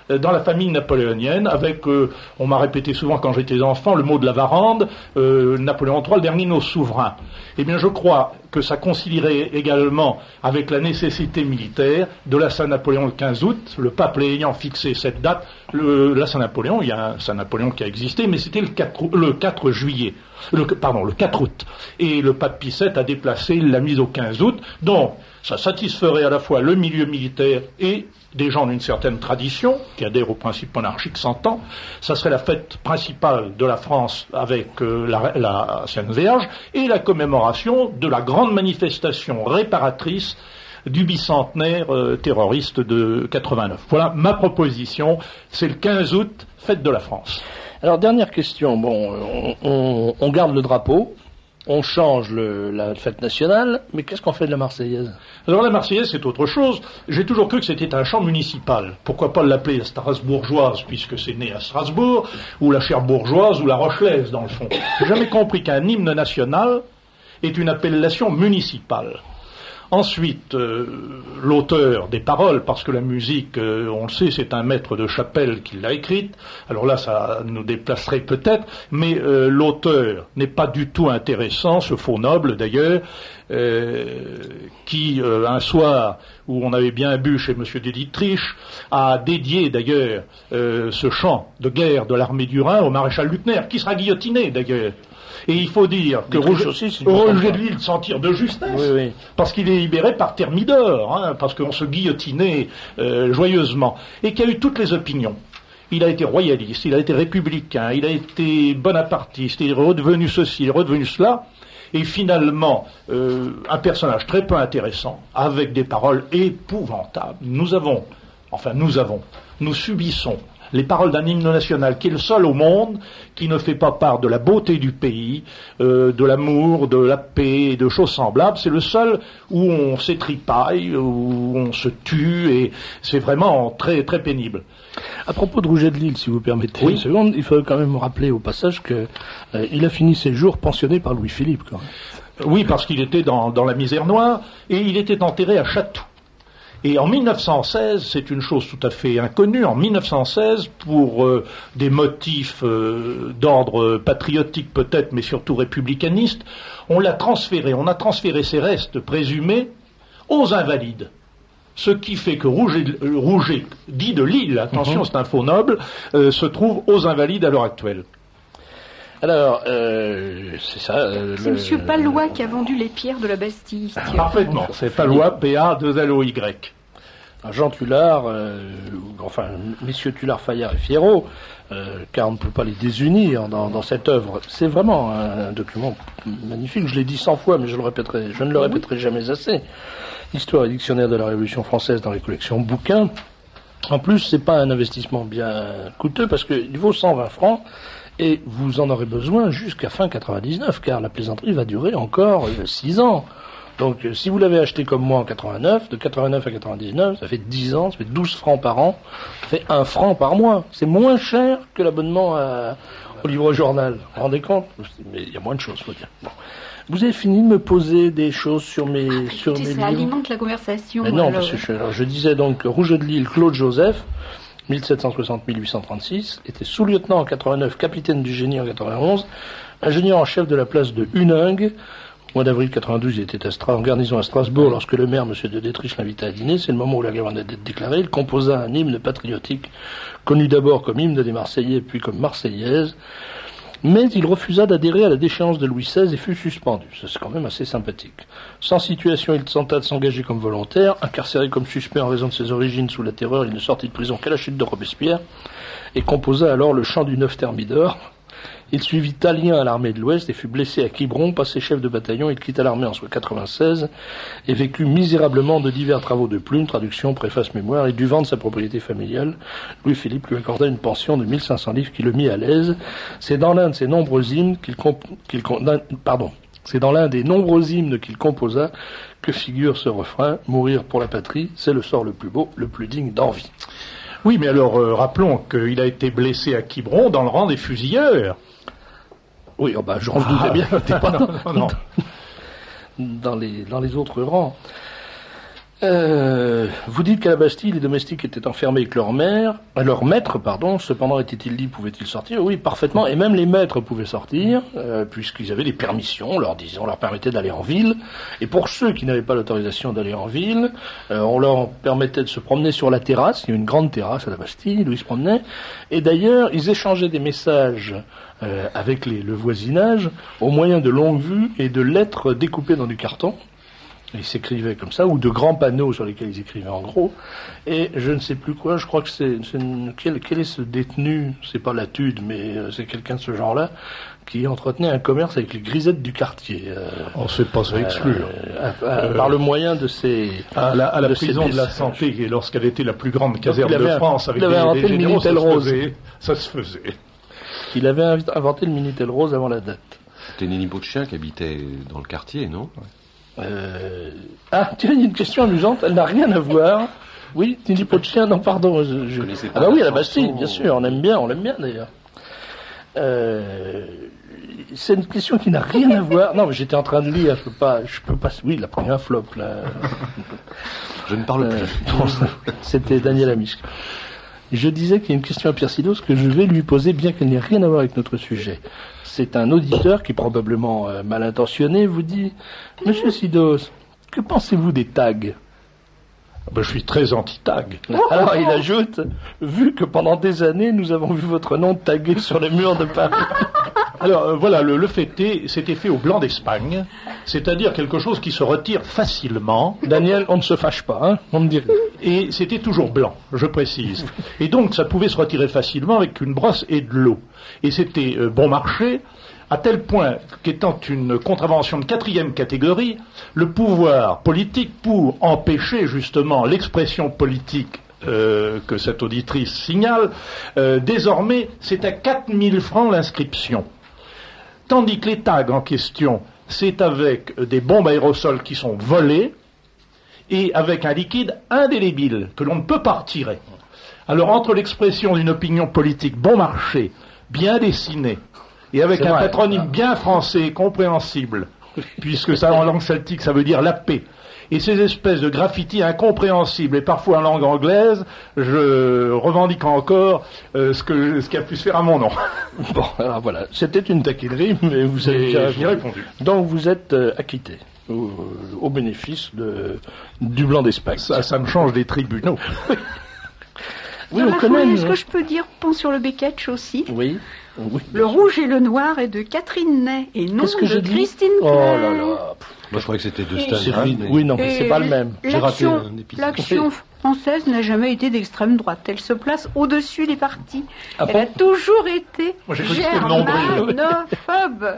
dans la famille napoléonienne, avec, euh, on m'a répété souvent quand j'étais enfant, le mot de la Varande, euh, Napoléon trois, le dernier de nos souverains. Eh bien, je crois que ça concilierait également avec la nécessité militaire de la Saint-Napoléon le quinze août, le pape ayant fixé cette date. Le, la Saint-Napoléon, il y a un Saint-Napoléon qui a existé, mais c'était le quatre, le quatre juillet, le, pardon, le quatre août. Et le pape Pie sept a déplacé la mise au quinze août, donc ça satisferait à la fois le milieu militaire et des gens d'une certaine tradition, qui adhèrent au principe monarchique s'entend. Ça serait la fête principale de la France avec euh, la, la Sainte Vierge, et la commémoration de la grande manifestation réparatrice du bicentenaire euh, terroriste de quatre-vingt-neuf. Voilà ma proposition, c'est le quinze août, fête de la France. Alors, dernière question, bon, on, on, on garde le drapeau, on change le, la fête nationale, mais qu'est-ce qu'on fait de la Marseillaise? Alors la Marseillaise, c'est autre chose. J'ai toujours cru que c'était un chant municipal. Pourquoi pas l'appeler la strasbourgeoise, puisque c'est né à Strasbourg, ou la cherbourgeoise, ou la rochelaise, dans le fond. J'ai jamais compris qu'un hymne national est une appellation municipale. Ensuite, euh, l'auteur des paroles, parce que la musique, euh, on le sait, c'est un maître de chapelle qui l'a écrite, alors là, ça nous déplacerait peut-être, mais euh, l'auteur n'est pas du tout intéressant, ce faux noble d'ailleurs, euh, qui, euh, un soir où on avait bien bu chez M. de Dietrich, a dédié d'ailleurs euh, ce chant de guerre de l'armée du Rhin au maréchal Luckner, qui sera guillotiné d'ailleurs. Et il faut dire que Roger, aussi, Roger de Lille s'en tire de justesse, oui, oui. Parce qu'il est libéré par Thermidor, hein, parce qu'on se guillotinait euh, joyeusement, et qu'il y a eu toutes les opinions. Il a été royaliste, il a été républicain, il a été bonapartiste, il est redevenu ceci, il est redevenu cela, et finalement, euh, un personnage très peu intéressant, avec des paroles épouvantables. Nous avons, enfin nous avons, nous subissons les paroles d'un hymne national qui est le seul au monde qui ne fait pas part de la beauté du pays, euh, de l'amour, de la paix et de choses semblables. C'est le seul où on s'étripaille, où on se tue, et c'est vraiment très très pénible. À propos de Rouget de Lille, si vous permettez oui. une seconde, il faut quand même rappeler au passage que euh, il a fini ses jours pensionné par Louis-Philippe, quand même. Oui, parce qu'il était dans, dans la misère noire, et il était enterré à Chatou. Et en mille neuf cent seize, c'est une chose tout à fait inconnue, en mille neuf cent seize, pour euh, des motifs euh, d'ordre patriotique peut-être, mais surtout républicaniste, on l'a transféré, on a transféré ses restes présumés aux Invalides. Ce qui fait que Rouget, euh, Rouget dit de Lille, attention, mm-hmm. c'est un faux noble, euh, se trouve aux Invalides à l'heure actuelle. Alors, euh, c'est ça. Euh, c'est le... M. Palois qui a vendu les pierres de la Bastille. Parfaitement, c'est Palois, P A deux L O Y. Jean Tullard, euh, enfin, messieurs Tullard, Fayard et Fierot, euh, car on ne peut pas les désunir dans, dans cette œuvre. C'est vraiment un, un document magnifique. Je l'ai dit cent fois, mais je le répéterai, je ne le répéterai jamais assez. Histoire et dictionnaire de la Révolution française dans les collections bouquins. En plus, c'est pas un investissement bien coûteux parce qu'il vaut cent vingt francs. Et vous en aurez besoin jusqu'à fin quatre-vingt-dix-neuf, car la plaisanterie va durer encore six ans. Donc, si vous l'avez acheté comme moi en quatre-vingt-neuf, de quatre-vingt-neuf à quatre-vingt-dix-neuf, ça fait dix ans, ça fait douze francs par an, ça fait un franc par mois. C'est moins cher que l'abonnement à, au livre journal. Vous vous rendez compte? Mais il y a moins de choses, faut dire. Bon. Vous avez fini de me poser des choses sur mes, ah, sur écoutez, mes ça livres. alimente la conversation. Mais non, alors... parce que je, alors, je disais donc Rouget de Lille, Claude Joseph, mille sept cent soixante à mille huit cent trente-six, était sous-lieutenant en quatre-vingt-neuf, capitaine du génie en quatre-vingt-onze, ingénieur en chef de la place de Huningue. Au mois d'avril quatre-vingt-douze, il était à Stra- en garnison à Strasbourg lorsque le maire, M. de Dietrich, l'invitait à dîner. C'est le moment où la guerre venait d'être déclarée. Il composa un hymne patriotique, connu d'abord comme hymne des Marseillais, puis comme Marseillaise. Mais il refusa d'adhérer à la déchéance de Louis seize et fut suspendu. Ça, c'est quand même assez sympathique. Sans situation, il tenta de s'engager comme volontaire. Incarcéré comme suspect en raison de ses origines sous la terreur, il ne sortit de prison qu'à la chute de Robespierre et composa alors le chant du neuf Thermidor. Il suivit Tallien à l'armée de l'Ouest et fut blessé à Quiberon, passé chef de bataillon. Il quitta l'armée en quatre-vingt-seize et vécut misérablement de divers travaux de plume, traduction, préface, mémoire. Il dut vendre sa propriété familiale. Louis-Philippe lui accorda une pension de mille cinq cents livres qui le mit à l'aise. C'est dans l'un de ses nombreux hymnes qu'il comp- qu'il com- pardon. C'est dans l'un des nombreux hymnes qu'il composa que figure ce refrain: mourir pour la patrie, c'est le sort le plus beau, le plus digne d'envie. Oui, mais alors euh, rappelons qu'il a été blessé à Quiberon dans le rang des fusilleurs. Oui, oh bah, j'en doutais bien, t'es pas non, non, non. dans les, dans les autres rangs. Euh, vous dites qu'à la Bastille, les domestiques étaient enfermés avec leur mère, euh, leur maître, pardon. Cependant, était-il dit, pouvaient-ils sortir? Oui, parfaitement. Et même les maîtres pouvaient sortir, euh, puisqu'ils avaient des permissions. On leur disait, on leur permettait d'aller en ville. Et pour ceux qui n'avaient pas l'autorisation d'aller en ville, euh, on leur permettait de se promener sur la terrasse. Il y a une grande terrasse à la Bastille où ils se promenaient. Et d'ailleurs, ils échangeaient des messages euh, avec les, le voisinage au moyen de longues vues et de lettres découpées dans du carton. Ils s'écrivaient comme ça, ou de grands panneaux sur lesquels ils écrivaient en gros. Et je ne sais plus quoi, je crois que c'est... c'est une, quel, quel est ce détenu? C'est pas Latude, mais euh, c'est quelqu'un de ce genre-là, qui entretenait un commerce avec les grisettes du quartier. Euh, On ne sait pas ça exclure. Euh, à, à, euh, par le moyen de ces... À la, à la de prison de la Santé, et lorsqu'elle était la plus grande caserne de un, France, avec il avait des, inventé des le généraux, ça, Minitel se Rose. faisait, ça se faisait. Il avait inventé le Minitel Rose avant la date. C'était une Ninipo de chien qui habitait dans le quartier, non? Euh... Ah, tiens, il y a une question amusante, elle n'a rien à voir. Oui, Ninipo de chien, non, pardon. Je, je... Ah bah oui, à la Bastille, bien sûr, on aime bien, on l'aime bien d'ailleurs. Euh... C'est une question qui n'a rien à voir. Non, mais j'étais en train de lire, je peux pas, je peux pas. Oui, la première flop là. Je ne parle plus. Euh, C'était Daniel Amiche. Je disais qu'il y a une question à Pierre Sidos que je vais lui poser, bien qu'elle n'ait rien à voir avec notre sujet. C'est un auditeur qui, probablement euh, mal intentionné, vous dit « Monsieur Sidos, que pensez-vous des tags ?» Ben, je suis très anti-tag. Alors il ajoute « Vu que pendant des années, nous avons vu votre nom tagué sur les murs de Paris. » Alors euh, voilà, le, le fait est, c'était fait au blanc d'Espagne, c'est-à-dire quelque chose qui se retire facilement. Daniel, on ne se fâche pas, hein, on me dit rien. Et c'était toujours blanc, je précise. Et donc ça pouvait se retirer facilement avec une brosse et de l'eau. Et c'était euh, bon marché, à tel point qu'étant une contravention de quatrième catégorie, le pouvoir politique, pour empêcher justement l'expression politique euh, que cette auditrice signale, euh, désormais c'est à quatre mille francs l'inscription. Tandis que les tags en question, c'est avec des bombes aérosols qui sont volées et avec un liquide indélébile que l'on ne peut pas retirer. Alors entre l'expression d'une opinion politique bon marché, bien dessinée, et avec c'est un vrai, patronyme bien français, compréhensible, puisque ça en langue celtique ça veut dire la paix, et ces espèces de graffitis incompréhensibles et parfois en langue anglaise, je revendique encore euh, ce, que, ce qui a pu se faire à mon nom. Bon, alors voilà, c'était une taquinerie, mais vous avez déjà répondu. Donc vous êtes euh, acquitté au, au bénéfice de, du blanc d'Espagne. Ça, ça me change des tribunaux. Oui, on connaît. Est-ce que je peux dire pont sur le Beketch aussi? Oui. Oui, le rouge et le noir est de Catherine Ney et non que de Christine Clair. Oh là là. Moi je croyais que c'était de Staline. Mais... Oui, non, mais c'est pas le même. L'action, l'action française n'a jamais été d'extrême droite. Elle se place au-dessus des partis. Ah, Elle bon a toujours été germanophobe.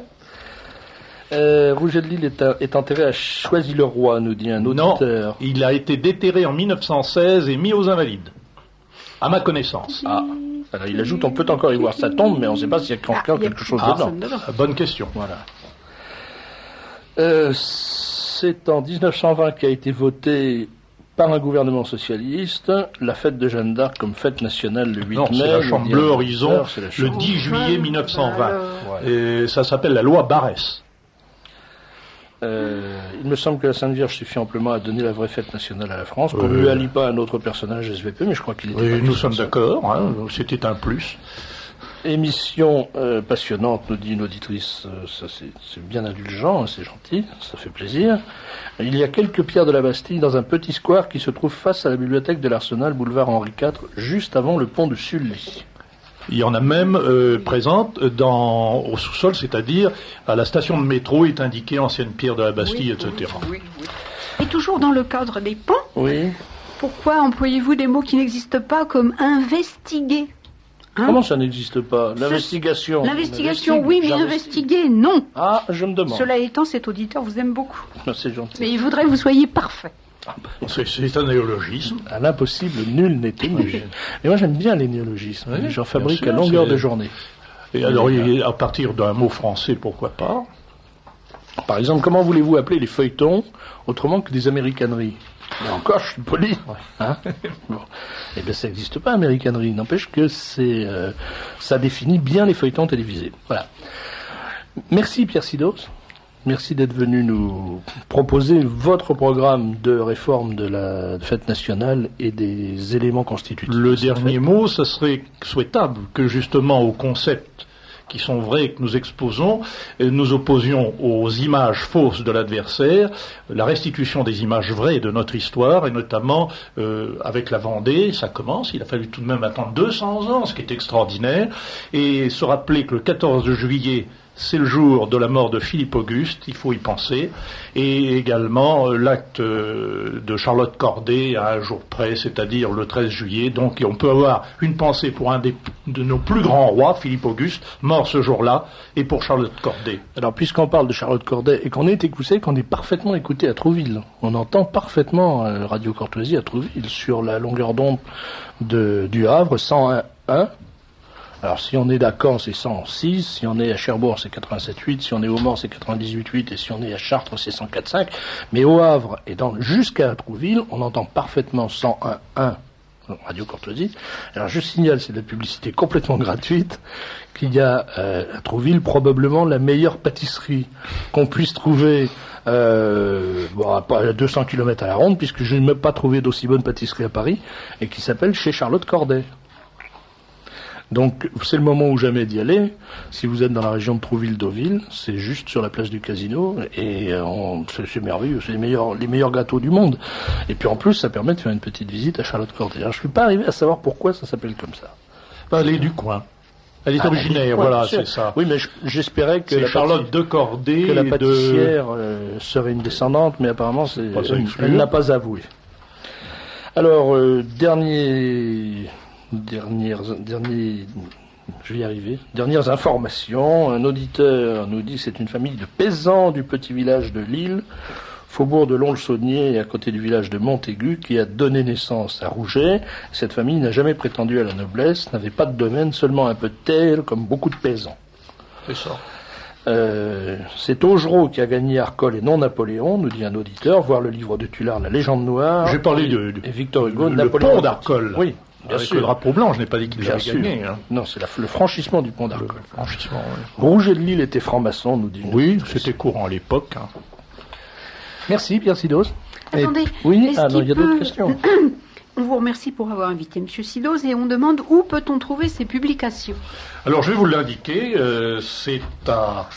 Euh, Rouget de Lille est, à, est enterré à Choisy-le-Roi, nous dit un auditeur. Non, il a été déterré en mille neuf cent seize et mis aux Invalides. À ma connaissance. Ah. Alors il ajoute, on peut encore y voir sa tombe, mais on ne sait pas s'il y a encore ah, quelque chose ah, dedans. Bonne question. Voilà. Euh, c'est en dix-neuf cent vingt qu'a été voté par un gouvernement socialiste la fête de Jeanne d'Arc comme fête nationale le huit non, mai. C'est la Chambre Bleu Horizon, le dix juillet mille neuf cent vingt. Ouais. Et ça s'appelle la loi Barès. Euh, il me semble que la Sainte Vierge suffit amplement à donner la vraie fête nationale à la France. Qu'on ne lui allie pas un autre personnage S V P, mais je crois qu'il était. Oui, nous sommes d'accord, hein, c'était un plus. Émission euh, passionnante, nous dit une auditrice. Euh, ça c'est, c'est bien indulgent, hein, c'est gentil, ça fait plaisir. Il y a quelques pierres de la Bastille dans un petit square qui se trouve face à la bibliothèque de l'Arsenal, boulevard Henri quatre, juste avant le pont de Sully. Il y en a même euh, présentes dans, au sous-sol, c'est-à-dire à la station de métro est indiqué ancienne pierre de la Bastille, oui, et cetera. Oui, oui, oui. Et toujours dans le cadre des ponts, oui. Pourquoi employez-vous des mots qui n'existent pas comme investiguer? Hein? Comment ça n'existe pas? L'investigation. L'investigation, oui, mais investiguer, non. Ah, je me demande. Cela étant, cet auditeur vous aime beaucoup. C'est gentil. Mais il voudrait que vous soyez parfait. C'est, c'est un néologisme. À l'impossible, nul n'est tenu. Et moi, j'aime bien les néologismes. Oui, j'en fabrique sûr, à longueur c'est... de journée. Et alors, il, à partir d'un mot français, pourquoi pas? Par exemple, comment voulez-vous appeler les feuilletons autrement que des américaneries? Mais encore, je suis poli. Hein, bon. Eh bien, ça n'existe pas, américanerie. N'empêche que c'est, euh, ça définit bien les feuilletons télévisés. Voilà. Merci, Pierre Sidos. Merci d'être venu nous proposer votre programme de réforme de la fête nationale et des éléments constitutifs. Le dernier mot, ce serait souhaitable que justement au concept qui sont vrais que nous exposons, nous opposions aux images fausses de l'adversaire, la restitution des images vraies de notre histoire, et notamment euh, avec la Vendée, ça commence, il a fallu tout de même attendre deux cents ans, ce qui est extraordinaire, et se rappeler que le quatorze juillet, c'est le jour de la mort de Philippe Auguste, il faut y penser, et également euh, l'acte euh, de Charlotte Corday à un jour près, c'est-à-dire le treize juillet. Donc on peut avoir une pensée pour un des, de nos plus grands rois, Philippe Auguste, mort ce jour-là, et pour Charlotte Corday. Alors puisqu'on parle de Charlotte Corday et qu'on est écouté, qu'on est parfaitement écouté à Trouville, on entend parfaitement euh, Radio Courtoisie à Trouville sur la longueur d'onde de, du Havre, cent un virgule un. Alors si on est à Caen, c'est cent six, si on est à Cherbourg, c'est quatre-vingt-sept virgule huit, si on est au Mans, c'est quatre-vingt-dix-huit virgule huit, et si on est à Chartres, c'est cent quatre virgule cinq. Mais au Havre et dans, jusqu'à Trouville, on entend parfaitement cent un virgule un Radio Courtoisie. Alors je signale, c'est de la publicité complètement gratuite, qu'il y a euh, à Trouville probablement la meilleure pâtisserie qu'on puisse trouver euh, bon, à deux cents kilomètres à la ronde, puisque je n'ai même pas trouvé d'aussi bonne pâtisserie à Paris, et qui s'appelle chez Charlotte Corday. Donc, c'est le moment ou jamais d'y aller. Si vous êtes dans la région de Trouville-Deauville, c'est juste sur la place du Casino, et on, c'est, c'est merveilleux, c'est les meilleurs, les meilleurs gâteaux du monde. Et puis en plus, ça permet de faire une petite visite à Charlotte Corday. Alors, je ne suis pas arrivé à savoir pourquoi ça s'appelle comme ça. Elle est du coin. Elle est ah, originaire, voilà, c'est ça. Oui, mais j'espérais que c'est la Charlotte de Corday, que la pâtissière de... euh, serait une descendante, mais apparemment, c'est, elle, elle n'a pas avoué. Alors, euh, dernier... Dernières, derniers, je vais y arriver. Dernières informations. Un auditeur nous dit que c'est une famille de paysans du petit village de Lille, faubourg de Lons-le-Saunier et à côté du village de Montaigu, qui a donné naissance à Rouget. Cette famille n'a jamais prétendu à la noblesse, n'avait pas de domaine, seulement un peu de terre, comme beaucoup de paysans. C'est ça. Euh, c'est Augereau qui a gagné Arcole et non Napoléon, nous dit un auditeur. Voir le livre de Tullard, La Légende Noire. J'ai parlé de, de et Victor Hugo, le, Napoléon. Le pont d'Arcole. Oui. Bien Avec sûr. Le drapeau blanc, je n'ai pas dit qu'il avait gagné. Hein. Non, c'est la, le franchissement du pont d'Arcole. Le franchissement, oui. Rouget de Lille était franc-maçon, nous dit. Oui, c'était courant à l'époque. Hein. Merci, Pierre Sidoz. Attendez, et, oui, ah non, il y a peut... d'autres questions. On vous remercie pour avoir invité M. Sidoz et on demande où peut-on trouver ces publications. Alors, je vais vous l'indiquer. Euh, c'est à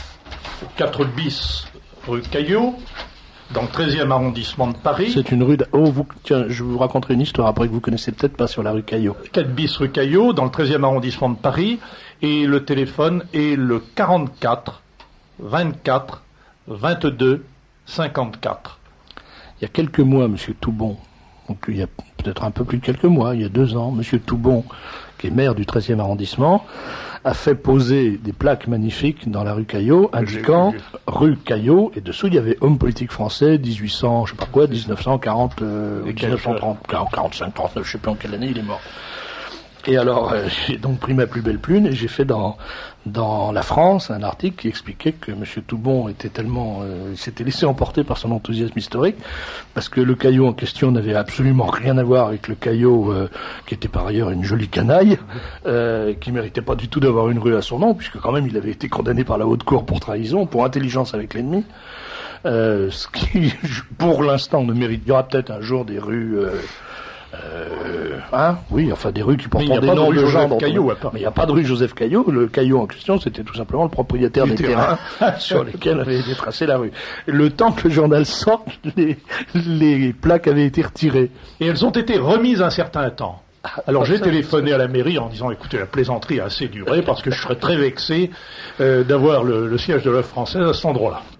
quatre bis rue Caillot, dans le treizième arrondissement de Paris. C'est une rue... De... Oh, vous... Tiens, je vais vous raconter une histoire après que vous connaissez peut-être pas sur la rue Caillot. quatre bis rue Caillot, dans le treizième arrondissement de Paris. Et le téléphone est le quarante-quatre vingt-quatre vingt-deux cinquante-quatre. Il y a quelques mois, M. Toubon, donc il y a peut-être un peu plus de quelques mois, il y a deux ans, M. Toubon, qui est maire du treizième arrondissement, a fait poser des plaques magnifiques dans la rue Caillot, indiquant rue Caillot, et dessous il y avait homme politique français, dix-huit cents, je sais pas quoi, dix-neuf cent quarante, euh, dix-neuf cent trente, quarante-cinq, quarante-neuf, je sais plus en quelle année il est mort. Et alors, euh, j'ai donc pris ma plus belle plume et j'ai fait dans dans La France un article qui expliquait que M. Toubon était tellement, euh, s'était laissé emporter par son enthousiasme historique, parce que le Caillot en question n'avait absolument rien à voir avec le Caillot, euh, qui était par ailleurs une jolie canaille, euh, qui méritait pas du tout d'avoir une rue à son nom, puisque quand même il avait été condamné par la haute cour pour trahison, pour intelligence avec l'ennemi. Euh, ce qui, pour l'instant, ne mérite. Il y aura peut-être un jour des rues. Euh, Euh, hein, oui, enfin des rues qui portent des noms de gens. Caillot, mais il n'y a pas de rue Joseph Caillot. Le Caillot en question, c'était tout simplement le propriétaire des terrains sur lesquels avait été tracée la rue. Le temps que le journal sorte, les, les plaques avaient été retirées. Et elles ont été remises un certain temps. Alors j'ai téléphoné à la mairie en disant, écoutez, la plaisanterie a assez duré parce que je serais très vexé euh, d'avoir le, le siège de l'Œuvre française à cet endroit-là.